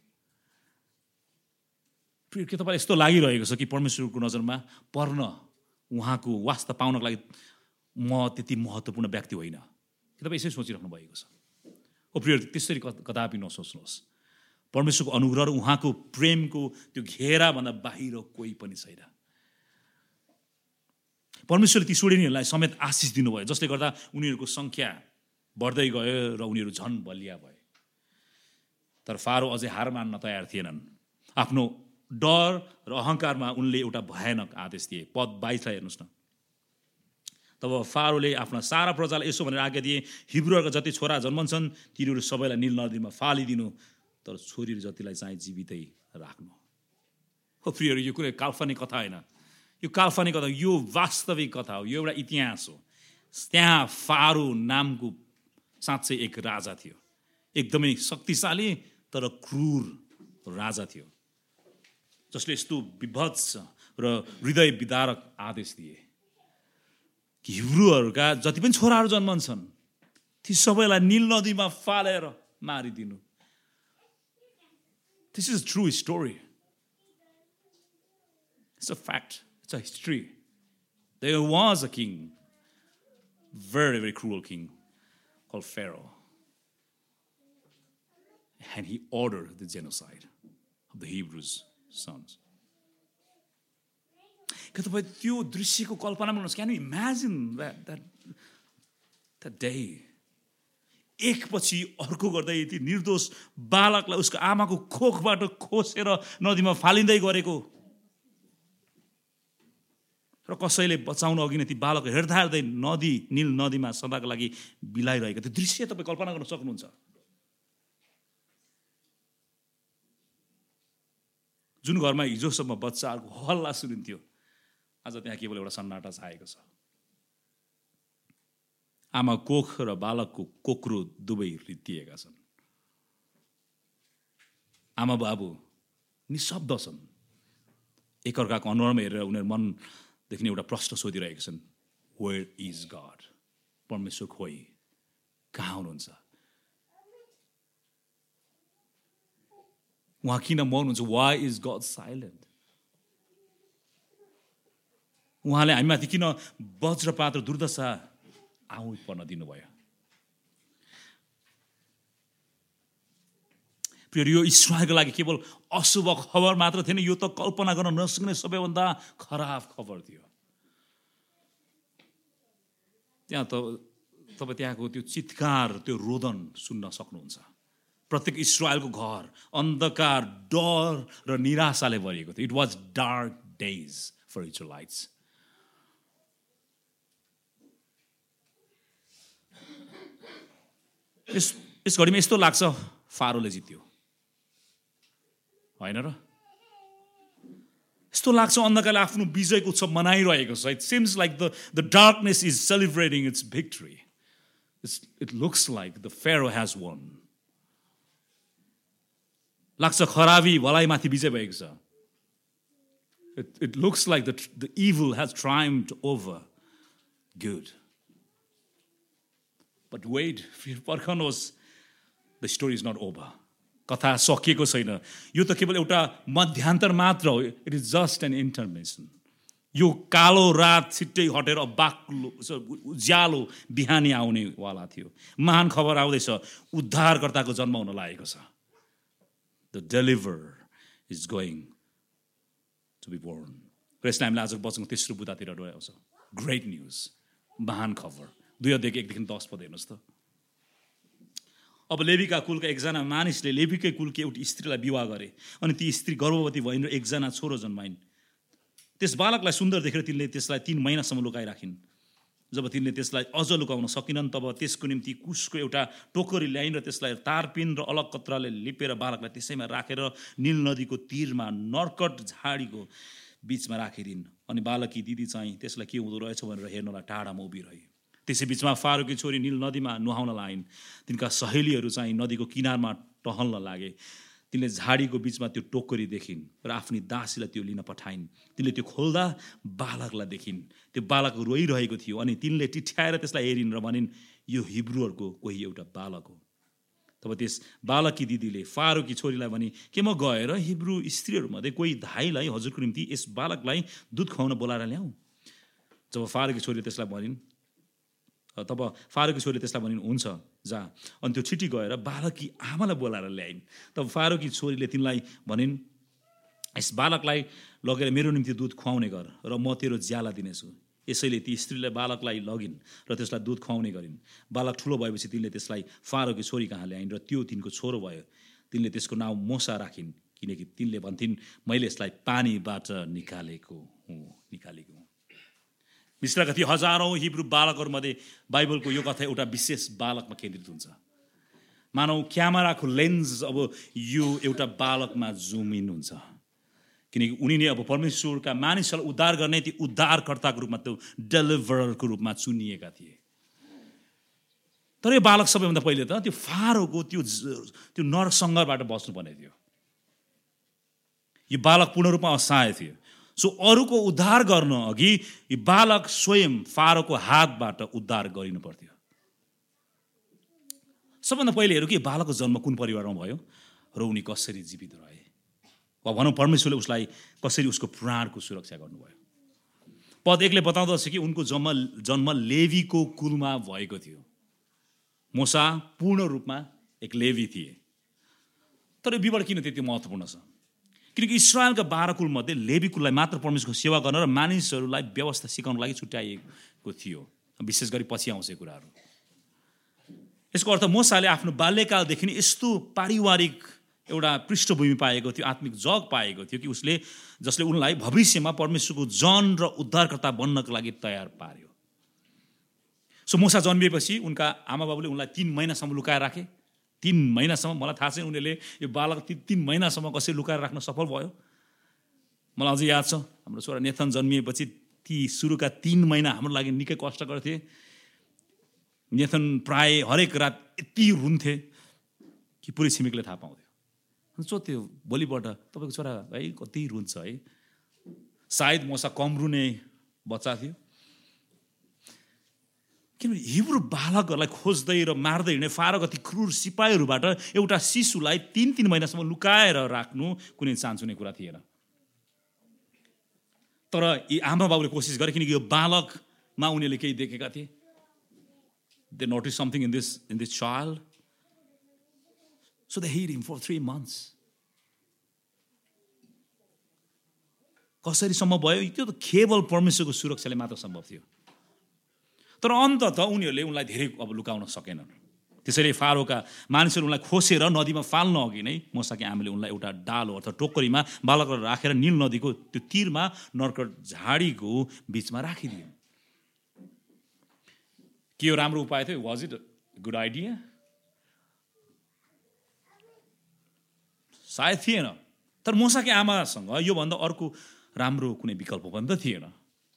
के तपाईँलाई यस्तो लागिरहेको छ कि परमेश्वरको नजरमा पर्न, उहाँको वास्ता पाउनको लागि म त्यति महत्त्वपूर्ण व्यक्ति होइन? के तपाईँ यसै सोचिराख्नु भएको छ? हो प्रिय, त्यसरी कदापि नसोच्नुहोस्। परमेश्वरको अनुग्रह र उहाँको प्रेमको त्यो घेराभन्दा बाहिर कोही पनि छैन। परमेश्वरले ती सुडेनीहरूलाई समेत आशिष दिनुभयो, जसले गर्दा उनीहरूको सङ्ख्या बढ्दै गयो र उनीहरू झन् बलिया भए। तर फारो अझै हार मान्न तयार थिएनन्। आफ्नो डर र अहङ्कारमा उनले एउटा भयानक आदेश दिए। पद 22 लाई हेर्नुहोस् न। तब फारोले आफ्ना सारा प्रजालाई यसो भनेर आज्ञा दिए, हिब्रूहरूका जति छोरा जन्मन्छन् तिनीहरू सबैलाई नील नदीमा फालिदिनु, तर छोरी जतिलाई चाहिँ जीवितै राख्नु। हो प्रियहरू, यो कुनै काल्पनिक कथा होइन, यो काल्पनिक कथा, यो वास्तविक कथा हो, यो एउटा इतिहास हो। त्यहाँ फारो नामको साँच्चै एक राजा थियो, एकदमै शक्तिशाली तर क्रूर राजा थियो, जसले यस्तो विभत्स र हृदय विदारक आदेश दिए कि हिब्रूहरूका जति पनि छोराहरू जन्मन्छन् ती सबैलाई नील नदीमा Faleiro मारिदिनु। This is a true story. It's a fact. It's a history. There was a king, very, very cruel king called Pharaoh. And he ordered the genocide of the Hebrews' sons. Can you imagine that day? एक पछि अर्को गर्दै यति निर्दोष बालकलाई उसको आमाको कोखबाट खोसेर नदीमा फालिँदै गरेको र कसैले बचाउन अघि नै ती बालक हेर्दा हेर्दै नील नदीमा सदाको लागि बिलाइरहेको त्यो दृश्य तपाईँ कल्पना गर्न सक्नुहुन्छ? जुन घरमा हिजोसम्म बच्चाहरूको हल्ला सुनिन्थ्यो, आज त्यहाँ केवल एउटा सन्नाटा छाएको छ। आमा कोख र बालकको कोक्रो दुवै रित्तिएका छन्। आमा बाबु निशब्द छन्, एकअर्काको अनुहारमा हेरेर उनीहरू मनदेखि एउटा प्रश्न सोधिरहेका छन्, वेयर इज गड? परमेश्वर खोइ कहाँ हुनुहुन्छ? उहाँ किन मौन हुन्छ? Why is God silent? उहाँले हामीमाथि किन वज्रपात र दुर्दशा पर्न दिनुभयो? प्रिय, यो इस्राएलको लागि केवल अशुभ खबर मात्र थिएन, यो त कल्पना गर्न नसक्ने सबैभन्दा खराब खबर थियो। त्यहाँ तपाईँ त्यहाँको त्यो चित्कार, त्यो रोदन सुन्न सक्नुहुन्छ। प्रत्येक इस्राएलको घर अन्धकार, डर र निराशाले भरिएको थियो। It was dark days for Israelites. यस घडीमा यस्तो लाग्छ फारोले जित्यो, होइन र? यस्तो लाग्छ अन्धकारले आफ्नो विजयको उत्सव मनाइरहेको छ। It seems like the darkness is celebrating its victory. It looks like the Pharaoh has won. लाग्छ खराबी भलाइमाथि विजय भएको छ. It looks like the evil has triumphed over good. But wait, पर्खनुहोस्, the story is not over. कथा सकिएको छैन। यो त केवल एउटा मध्यान्तर मात्र हो. It is just an intermission. यो कालो रात छिट्टै हटेर बाक्लो उज्यालो बिहानी आउनेवाला थियो। महान खबर आउँदैछ, उद्धारकर्ताको जन्म हुन लागेको छ। The deliverer is going to be born. यसले हामीलाई आजको वचनको तेस्रो बुदातिर डोर्याउँछ। ग्रेट न्युज, महान खबर। 2 अध्यायको 1 देखि 10 पद हेर्नुहोस् त। अब लेवीका कुलका एकजना मानिसले लेवीकै कुलकी एउटी स्त्रीलाई विवाह गरे, अनि ती स्त्री गर्भवती भइन् र एकजना छोरो जन्माइन्। त्यस बालकलाई सुन्दर देखेर तिनले त्यसलाई 3 महिनासम्म लुकाइराखिन्। जब तिनले त्यसलाई अझ लुकाउन सकिनन्, तब त्यसको निम्ति कुशको एउटा टोकरी ल्याइन् र त्यसलाई तारपिन र अलग कत्राले लिपेर बालकलाई त्यसैमा राखेर नील नदीको तीरमा नर्कट झाडीको बीचमा राखिदिन्। अनि बालकी दिदी चाहिँ त्यसलाई के हुँदो रहेछ भनेर हेर्नलाई टाढामा उभिरहे। त्यसै बिचमा फारोकी छोरी नील नदीमा नुहाउन लागिन्। तिनका सहेलीहरू चाहिँ नदीको किनारमा टहल्न लागे। तिनले झाडीको बिचमा त्यो टोकरी देखिन् र आफ्नी दासीलाई त्यो लिन पठाइन्। तिनले त्यो खोल्दा बालकलाई देखिन्। त्यो बालक रोइरहेको थियो, अनि तिनले टिठ्याएर त्यसलाई हेरिन् र भनिन्, यो हिब्रूहरूको कोही एउटा बालक हो। तब त्यस बालकी दिदीले फारोकी छोरीलाई भने, के म गएर हिब्रू स्त्रीहरूमध्ये कोही धाइलाई हजुरको निम्ति यस बालकलाई दुध खुवाउन बोलाएर ल्याउँ? जब फारोकी छोरीले त्यसलाई भनिन्, हुन्छ जा। अनि त्यो छिटी गएर बालकी आमालाई बोलाएर ल्याइन्। तब फारोकी छोरीले तिनलाई भनिन्, यस बालकलाई लगेर मेरो निम्ति दुध खुवाउने गर र म तेरो ज्याला दिनेछु। यसैले ती स्त्रीले बालकलाई लगिन् र त्यसलाई दुध खुवाउने गरिन्। बालक ठुलो भएपछि तिनले त्यसलाई फारोकी छोरी कहाँ ल्याइन् र त्यो तिनको छोरो भयो। तिनले त्यसको नाउँ मोसा राखिन्, किनकि तिनले भन्थिन्, मैले यसलाई पानीबाट निकालेको हुँ। मिश्रका ती हजारौँ हिब्रू बालकहरूमध्ये बाइबलको यो कथा एउटा विशेष बालकमा केन्द्रित हुन्छ। मानौ क्यामेराको लेन्स अब यो एउटा बालकमा जुम इन हुन्छ, किनकि उनी नै अब परमेश्वरका मानिसहरूलाई उद्धार गर्ने ती उद्धारकर्ताको रूपमा, त्यो डेलिभररको रूपमा चुनिएका थिए। तर यो बालक सबैभन्दा पहिले त त्यो फारोको त्यो नरसंहारबाट बस्नुपर्ने थियो। यो बालक पूर्ण रूपमा असहाय थियो। सो अरूको उद्धार गर्न अघि यो बालक स्वयं फारोको हातबाट उद्धार गरिनु पर्थ्यो। सबभन्दा पहिले हेरौँ कि बालकको जन्म कुन परिवारमा भयो र उनी कसरी जीवित रहे, वा भनौँ परमेश्वरले उसलाई कसरी उसको प्राणको सुरक्षा गर्नुभयो। पद 1ले बताउँदछ कि उनको जन्म लेवीको कुलमा भएको थियो। मोसा पूर्ण रूपमा एक लेवी थिए। तर यो विवरण किन त्यति महत्त्वपूर्ण छ? किनकि इस्रायलका 12 कुलमध्ये लेवी कुललाई मात्र परमेश्वरको सेवा गर्न र मानिसहरूलाई व्यवस्था सिकाउनको लागि छुट्याइएको थियो। विशेष गरी पछि आउँछ कुराहरू। यसको अर्थ मोसाले आफ्नो बाल्यकालदेखि नै यस्तो पारिवारिक एउटा पृष्ठभूमि पाएको थियो, आत्मिक जग पाएको थियो कि जसले उनलाई भविष्यमा परमेश्वरको जन र उद्धारकर्ता बन्नको लागि तयार पार्यो। सो मोसा जन्मिएपछि उनका आमा बाबुले उनलाई 3 महिनासम्म लुकाएर राखे। 3 महिनासम्म, मलाई थाहा छैन उनीहरूले यो बालक 3 महिनासम्म कसरी लुकाएर राख्न सफल भयो। मलाई अझै याद छ, हाम्रो छोरा नेथन जन्मिएपछि ती सुरुका 3 महिना हाम्रो लागि निकै कष्टकर थिए। नेथन प्राय हरेक रात यति रुन्थे कि पुरै छिमेकले थाहा पाउँथ्यो। सोध्थ्यो भोलिपल्ट, तपाईँको छोरा है कति रुन्छ है? सायद मोसा कम रुने बच्चा थियो। किनभने हिब्रू बालकहरूलाई खोज्दै र मार्दै हिँड्ने फारोका ती क्रूर सिपाहीहरूबाट एउटा शिशुलाई 3 महिनासम्म लुकाएर राख्नु कुनै चान्स हुने कुरा थिएन। तर यी आमा बाबुले कोसिस गरे, किनकि यो बालकमा उनीहरूले केही देखेका थिए। They noticed something in this child. So they hid him for 3 months. कसरी सम्भव भयो? त्यो त केवल परमेश्वरको सुरक्षाले मात्र सम्भव थियो। तर अन्ततः उनीहरूले उनलाई धेरै अब लुकाउन सकेनन्। त्यसैले फारोका मानिसहरू उनलाई खोसेर नदीमा फाल्न अघि नै मोसाकी आमाले उनलाई एउटा डालो अथवा टोकरीमा बालकलाई राखेर नील नदीको त्यो तीरमा नर्कट झाडीको बिचमा राखिदिए। के यो राम्रो उपाय थियो? Was it good idea? सायद थिएन। तर मोसाकी आमासँग योभन्दा अर्को राम्रो कुनै विकल्प पनि त थिएन।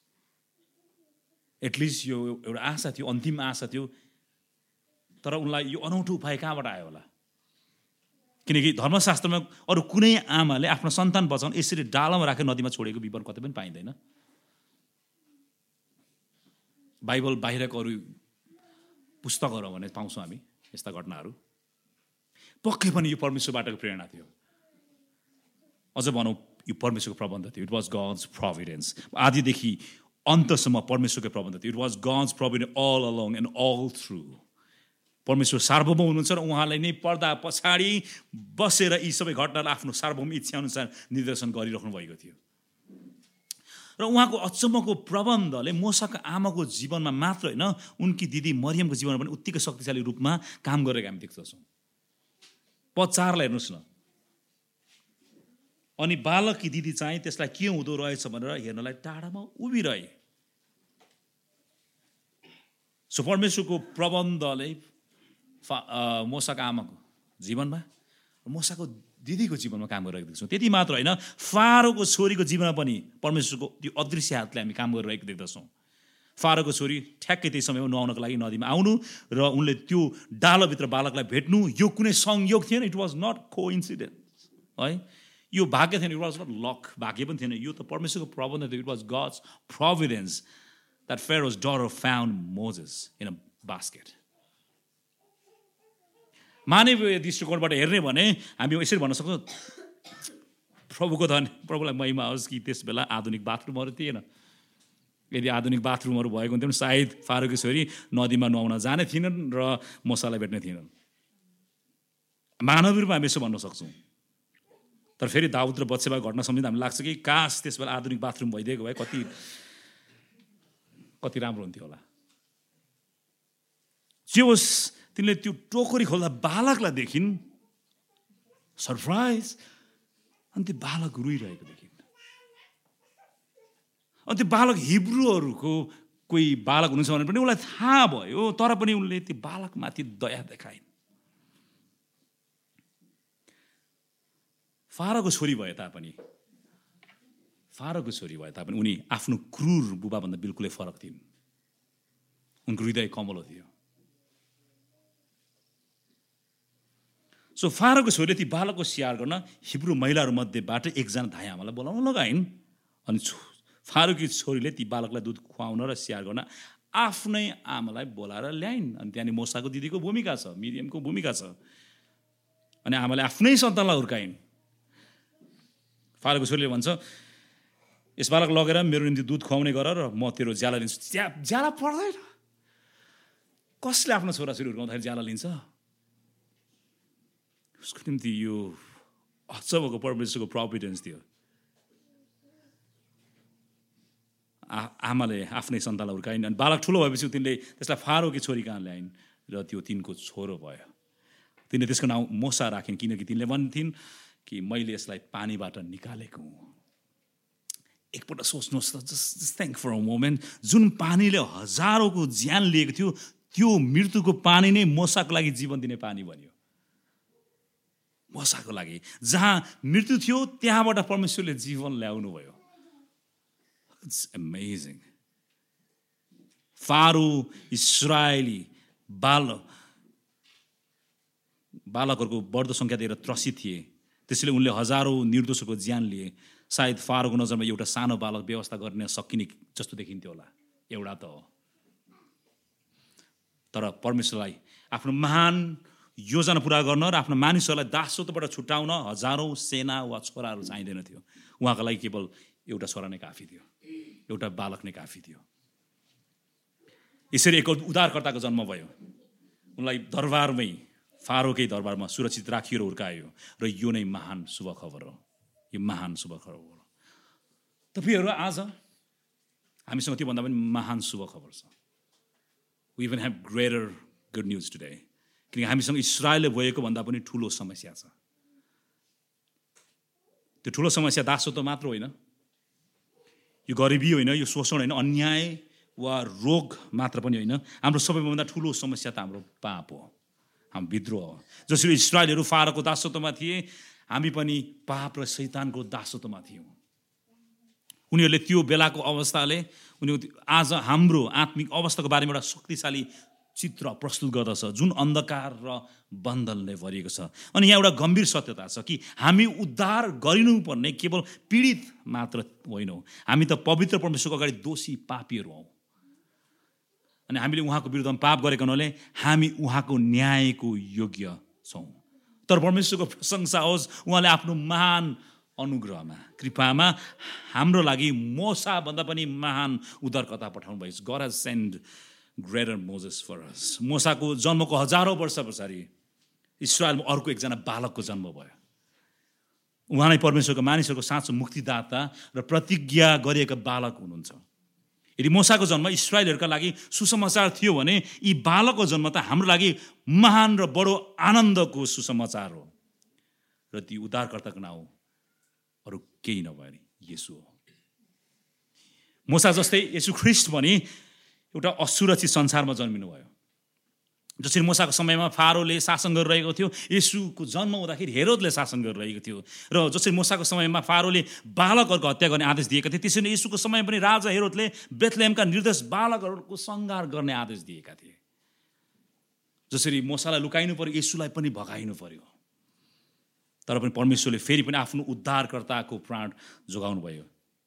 एटलिस्ट यो एउटा आशा थियो, अन्तिम आशा थियो। तर उनलाई यो अनौठो उपाय कहाँबाट आयो होला? किनकि धर्मशास्त्रमा अरू कुनै आमाले आफ्नो सन्तान बचाउन यसरी डालामा राखेर नदीमा छोडेको विवरण कतै पनि पाइँदैन। बाइबल बाहिरको अरू पुस्तकहरू भने पाउँछौँ हामी यस्ता घटनाहरू। पक्कै पनि यो परमेश्वरबाटको प्रेरणा थियो। अझ भनौँ यो परमेश्वरको प्रबन्ध थियो. It was God's providence. आदिदेखि अन्तसम्म परमेश्वरको प्रबन्ध थियो. It was God's providence all along and all through. परमेश्वर सार्वभौम हुनुहुन्छ र उहाँलाई नै पर्दा पछाडि बसेर यी सबै घटनालाई आफ्नो सार्वभौम इच्छाअनुसार निर्देशन गरिराख्नु भएको थियो. र उहाँको अचम्मको प्रबन्धले मोसाको आमाको जीवनमा मात्र होइन, उनकी दिदी मरियमको जीवनमा पनि उत्तिकै शक्तिशाली रूपमा काम गरेको हामी देख्दछौँ. पद 4लाई हेर्नुहोस् न. अनि बालककी दिदी चाहिँ त्यसलाई के हुँदो रहेछ भनेर हेर्नलाई टाढामा उभिरहे. सो परमेश्वरको प्रबन्धले मोसाको आमाको जीवनमा र मोसाको दिदीको जीवनमा काम गरिरहेको देख्छौँ. त्यति मात्र होइन, फारोको छोरीको जीवनमा पनि परमेश्वरको त्यो अदृश्य हातले हामी काम गरिरहेको देख्दछौँ. फारोको छोरी ठ्याक्कै त्यही समयमा नुहाउनको लागि नदीमा आउनु र उनले त्यो डालोभित्र बालकलाई भेट्नु, यो कुनै संयोग थिएन. इट वाज नट कोइन्सिडेन्स है, यो भाग्य थिएन. इट वाज नट लक, भाग्य पनि थिएन. यो त परमेश्वरको प्रबन्ध थियो. It was God's providence that Pharaoh's daughter found Moses in a basket. मानवीय दृष्टिकोणबाट हेर्ने भने हामी यसरी भन्न सक्छौँ, प्रभुको धन, प्रभुलाई महिमा होस् कि त्यस बेला आधुनिक बाथरुमहरू थिएन. यदि आधुनिक बाथरुमहरू भएको हुन्थ्यो भने सायद फारोकी छोरी नदीमा नुहाउन जाने थिएनन् र मोसालाई भेट्ने थिएनन्. मानवीय रूपमा हामी यसो भन्न सक्छौँ. तर फेरि दाउद र बत्सेबा घटना सम्बन्धी हामीलाई लाग्छ कि काश त्यस बेला आधुनिक बाथरुम भइदिएको भए कति राम्रो हुन्थ्यो होला. जे होस्, तिनले त्यो टोकरी खोल्दा बालकलाई देखिन्, सरप्राइज. अनि त्यो बालक रुइरहेको देखिन्. अनि त्यो बालक हिब्रूहरूको कोही बालक हुनुहुन्छ भने पनि उसलाई थाहा भयो, तर पनि उनले त्यो बालकमाथि दया देखाइन्. फारोको छोरी भए तापनि उनी आफ्नो क्रूर बुबाभन्दा बिल्कुलै फरक थिइन्. उनको हृदय कमलो थियो. सो फारोको छोरीले ती बालकको स्याहार गर्न हिब्रू महिलाहरू मध्येबाट एकजना धाई आमालाई बोलाउन लगाइन्. अनि फारोकी छोरीले ती बालकलाई दुध खुवाउन र स्याहार गर्न आफ्नै आमालाई बोलाएर ल्याइन्. अनि त्यहाँनिर मोसाको दिदीको भूमिका छ, मिरियमको भूमिका छ. अनि आमाले आफ्नै सन्तानलाई हुर्काइन्. फारोको छोरीले भन्छ, यस बालक लगेर मेरो निम्ति दुध खुवाउने गर र म तेरो ज्याला लिन्छु. ज्याला पर्दैन. कसले आफ्नो छोराछोरी हुर्काउँदाखेरि ज्याला लिन्छ? उसको निम्ति यो अचम्मको परमेश्वरको प्रोभिडेन्स थियो. आमाले आफ्नै सन्तानलाई हुर्काइन्. अनि बालक ठुलो भएपछि तिनले त्यसलाई फारोकी छोरी कहाँ ल्याइन् र त्यो तिनको छोरो भयो. तिनले त्यसको नाउँ मोसा राखिन्, किनकि तिनले भन्थिन् कि मैले यसलाई पानीबाट निकालेको हुँ. एकपल्ट सोच्नुहोस् त, just think for a moment. जुन पानीले हजारौँको ज्यान लिएको थियो, त्यो मृत्युको पानी नै मोसाको लागि जीवन दिने पानी बन्यो. मोसाको लागि जहाँ मृत्यु थियो त्यहाँबाट परमेश्वरले जीवन ल्याउनु भयो. It's amazing. फारो इस्राएली बालकहरूको बढ्दो सङ्ख्या देखेर त्रसित थिए. त्यसैले उनले हजारौँ निर्दोषको ज्यान लिए. सायद फारोको नजरमा एउटा सानो बालक व्यवस्था गर्न सकिने जस्तो देखिन्थ्यो होला. एउटा त हो, तर परमेश्वरलाई आफ्नो महान योजना पुरा गर्न र आफ्नो मानिसहरूलाई दासत्वबाट छुट्याउन हजारौँ सेना वा छोराहरू चाहिँदैन थियो. उहाँको लागि केवल एउटा छोरा नै काफी थियो, एउटा बालक नै काफी थियो. यसरी एक उद्धारकर्ताको जन्म भयो. उनलाई दरबारमै, फारोकै दरबारमा सुरक्षित राखियो र हुर्कायो. र यो नै महान शुभ खबर हो. यो महान शुभ खबर हो. तपाईँहरू आज हामीसँग त्योभन्दा पनि महान शुभ खबर छ. We even have greater good news today. किनकि हामीसँग इस्राएलले भएको भन्दा पनि ठुलो समस्या छ. त्यो ठुलो समस्या दासत्व मात्र होइन, यो गरिबी होइन, यो शोषण होइन, अन्याय वा रोग मात्र पनि होइन. हाम्रो सबैभन्दा ठुलो समस्या त हाम्रो पाप हो, हाम्रो विद्रोह हो. जसरी इस्राएलहरू फारोको दासत्वमा थिए, हामी पनि पाप र शैतानको दासत्वमा थियौँ. उनीहरूले त्यो बेलाको अवस्थाले आज हाम्रो आत्मिक अवस्थाको बारेमा एउटा शक्तिशाली चित्र प्रस्तुत गर्दछ, जुन अन्धकार र बन्धनले भरिएको छ. अनि यहाँ एउटा गम्भीर सत्यता छ कि हामी उद्धार गरिनुपर्ने केवल पीडित मात्र होइनौँ, हामी त पवित्र परमेश्वरको अगाडि दोषी पापीहरू हौँ. अनि हामीले उहाँको विरुद्धमा पाप गरेको हुनाले हामी उहाँको न्यायको योग्य छौँ. तर परमेश्वरको प्रशंसा होस्, उहाँले आफ्नो महान अनुग्रहमा कृपामा हाम्रो लागि मोसाभन्दा पनि महान उद्धारकर्ता पठाउनु भएको छ। God has send greater Moses for us. मोसाको जन्मको हजारौँ वर्ष पछाडि इस्रायलमा अर्को एकजना बालकको जन्म भयो। उहाँ नै परमेश्वरको मानिसहरूको साँचो मुक्तिदाता र प्रतिज्ञा गरिएका बालक हुनुहुन्छ। यदि मोसाको जन्म इस्रायलहरूका लागि सुसमाचार थियो भने यी बालकको जन्म त हाम्रो लागि महान र बडो आनन्दको सुसमाचार हो। र ती उद्धारकर्ताको नाउँ अरू केही नभए नि येशू हो। मोसा जस्तै येशू ख्रिस्ट पनि एउटा असुरक्षित संसारमा जन्मिनु भयो। जसरी मोसाको समयमा फारोले शासन गरिरहेको थियो, येशूको जन्म हुँदाखेरि हेरोदले शासन गरिरहेको थियो। र जसरी मोसाको समयमा फारोले बालकहरूको हत्या गर्ने आदेश दिएका थिए, त्यसरी नै येशूको समय पनि राजा हेरोदले बेथलेहेमका निर्दोष बालकहरूको संहार गर्ने आदेश दिएका थिए। जसरी मोसालाई लुकाइनु पर्यो, येशूलाई पनि भगाइनु पर्यो। तर पनि परमेश्वरले फेरि पनि आफ्नो उद्धारकर्ताको प्राण जोगाउनु भयो।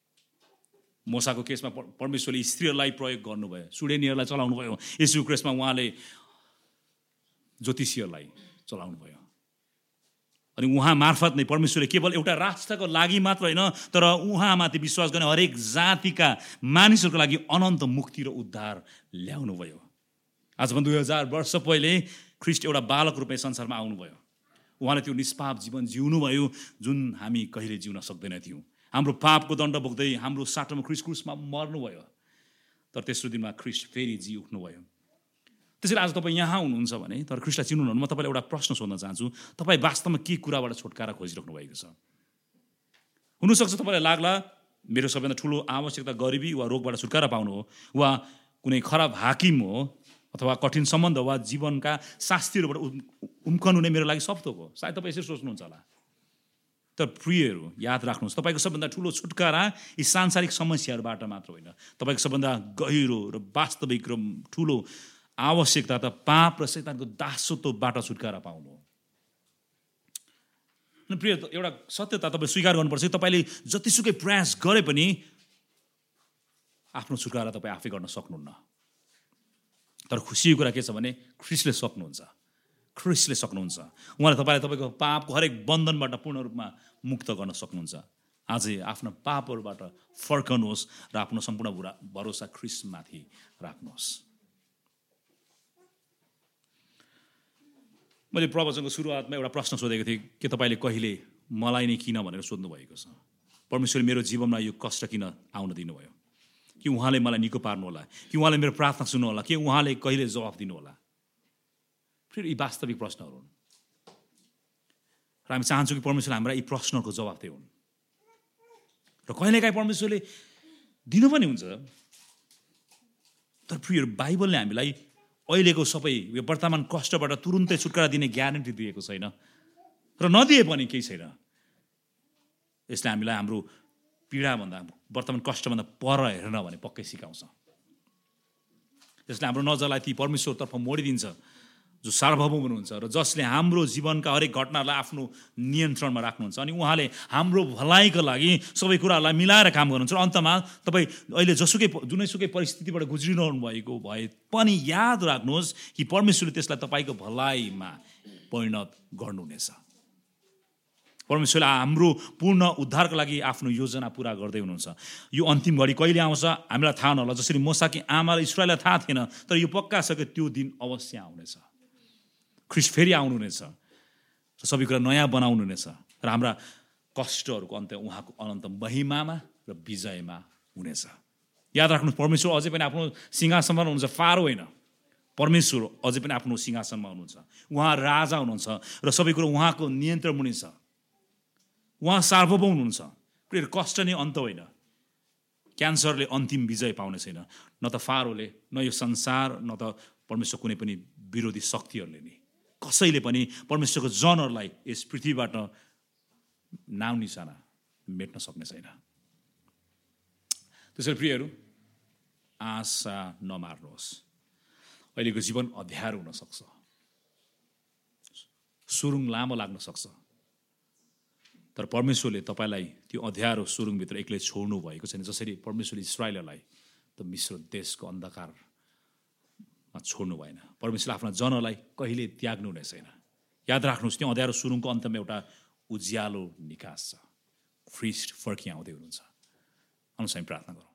मोसाको केसमा परमेश्वरले स्त्रीहरूलाई प्रयोग गर्नुभयो, सुडेनीहरूलाई चलाउनु भयो। येशू ख्रिस्टमा उहाँले ज्योतिषीहरूलाई चलाउनु भयो। अनि उहाँ मार्फत नै परमेश्वरले केवल एउटा राष्ट्रको लागि मात्र होइन, तर उहाँमाथि विश्वास गर्ने हरेक जातिका मानिसहरूको लागि अनन्त मुक्ति र उद्धार ल्याउनु भयो। आजभन्दा 2000 वर्ष पहिले ख्रिस्ट एउटा बालक रूपमा संसारमा आउनुभयो। उहाँले त्यो निष्पाप जीवन जिउनु भयो जुन हामी कहिले जिउन सक्दैन थियौँ। हाम्रो पापको दण्ड भोग्दै हाम्रो साटोमा क्रुसमा मर्नुभयो। तर तेस्रो दिनमा ख्रिस्ट फेरि जी उठ्नुभयो। त्यसैले आज तपाईँ यहाँ हुनुहुन्छ भने, तर ख्रिस्टलाई चिन्नुहुन्न, म तपाईँलाई एउटा प्रश्न सोध्न चाहन्छु। तपाईँ वास्तवमा के कुराबाट छुटकारा खोजिराख्नु भएको छ? हुनसक्छ तपाईँलाई लाग्ला मेरो सबैभन्दा ठुलो आवश्यकता गरिबी वा रोगबाट छुटकारा पाउनु हो, वा कुनै खराब हाकिम हो, अथवा कठिन सम्बन्ध वा जीवनका शास्तिहरूबाट उम्कनु नै मेरो लागि सब थोक हो। सायद तपाईँ यसरी सोच्नुहुन्छ होला। तर प्रियहरू, याद राख्नुहोस्, तपाईँको सबभन्दा ठुलो छुटकारा यी सांसारिक समस्याहरूबाट मात्र होइन। तपाईँको सबभन्दा गहिरो र वास्तविक र ठुलो आवश्यकता त पाप र शैतानको दासत्वबाट छुटकारा पाउनु हो। प्रिय, एउटा सत्यता तपाईँ स्वीकार गर्नुपर्छ, तपाईँले जतिसुकै प्रयास गरे पनि आफ्नो छुटकारा तपाईँ आफै गर्न सक्नुहुन्न। तर खुसीको कुरा के छ भने ख्रिस्टले सक्नुहुन्छ। ख्रिस्टले सक्नुहुन्छ। उहाँले तपाईँलाई तपाईँको पापको हरेक बन्धनबाट पूर्ण रूपमा मुक्त गर्न सक्नुहुन्छ। आजै आफ्ना पापहरूबाट फर्कनुहोस् र आफ्नो सम्पूर्ण भरोसा ख्रिस्टमाथि राख्नुहोस्। मैले प्रवचनको सुरुवातमा एउटा प्रश्न सोधेको थिएँ, के तपाईँले कहिले मलाई नै किन भनेर सोध्नु भएको छ? परमेश्वरले मेरो जीवनमा यो कष्ट किन आउन दिनुभयो? कि उहाँले मलाई निको पार्नु होला? कि उहाँले मेरो प्रार्थना सुन्नु होला? कि उहाँले कहिले जवाफ दिनु होला? फेरि यी वास्तविक प्रश्नहरू हुन् र हामी चाहन्छौँ कि परमेश्वरले हाम्रा यी प्रश्नहरूको जवाफ दिउन्। र कहिलेकाहीँ परमेश्वरले दिनु पनि हुन्छ। तर प्रिय, बाइबलले हामीलाई अहिलेको सबै यो वर्तमान कष्टबाट तुरुन्तै छुटकारा दिने ग्यारेन्टी दिएको छैन, र नदिए पनि केही छैन। यसले हामीलाई हाम्रो पीडाभन्दा, वर्तमान कष्टभन्दा पर हेर्न भने पक्कै सिकाउँछ। यसले हाम्रो नजरलाई ती परमेश्वरतर्फ मोडिदिन्छ जो सार्वभौम हुनुहुन्छ र जसले हाम्रो जीवनका हरेक घटनालाई आफ्नो नियन्त्रणमा राख्नुहुन्छ। अनि उहाँले हाम्रो भलाइको लागि सबै कुराहरूलाई मिलाएर काम गर्नुहुन्छ। र अन्तमा तपाईँ अहिले जुनैसुकै परिस्थितिबाट गुज्रिरहनु भएको भए पनि याद राख्नुहोस् कि परमेश्वरले त्यसलाई तपाईँको भलाइमा परिणत गर्नुहुनेछ। परमेश्वरले हाम्रो पूर्ण उद्धारको लागि आफ्नो योजना पुरा गर्दै हुनुहुन्छ। यो अन्तिम घडी कहिले आउँछ हामीलाई थाहा नहोला। जसरी मोसाकी आमा र इस्रायललाई थाहा थिएन, तर यो पक्का छ कि त्यो दिन अवश्य आउनेछ। ख्रिस्ट फेरि आउनुहुनेछ र सबै कुरा नयाँ बनाउनुहुनेछ र हाम्रा कष्टहरूको अन्त्य उहाँको अनन्त महिमामा र विजयमा हुनेछ। याद राख्नुहोस्, परमेश्वर अझै पनि आफ्नो सिंहासनमा हुनुहुन्छ। फारो होइन, परमेश्वर अझै पनि आफ्नो सिंहासनमा हुनुहुन्छ। उहाँ राजा हुनुहुन्छ र सबै कुरो उहाँको नियन्त्रण मुनि छ। उहाँ सार्वभौम हुनुहुन्छ। प्रिय, कष्ट नै अन्त होइन। क्यान्सरले अन्तिम विजय पाउने छैन, न त फारोले, न यो संसार, न त परमेश्वर कुनै पनि विरोधी शक्तिहरूले नि। कसैले पनि परमेश्वरको जनहरूलाई यस पृथ्वीबाट नाउँ निशाना मेट्न सक्ने छैन। त्यसैले प्रियहरू, आशा नमार्नुहोस्। अहिलेको जीवन अँध्यारो हुन सक्छ, सुरुङ लामो लाग्न सक्छ, तर परमेश्वरले तपाईँलाई त्यो अँध्यारो सुरुङभित्र एक्लै छोड्नु भएको छैन। जसरी परमेश्वरले इस्रायललाई त मिश्र देशको अन्धकारमा छोड्नु भएन, परमेश्वरले आफ्ना जनलाई कहिले त्याग्नु हुने छैन। याद राख्नुहोस्, त्यो अँध्यारो सुरुङको अन्तमा एउटा उज्यालो निकास छ। फ्रिस्ट फर्किआउँदै हुनुहुन्छ। आउनुहोस् हामी प्रार्थना गरौँ।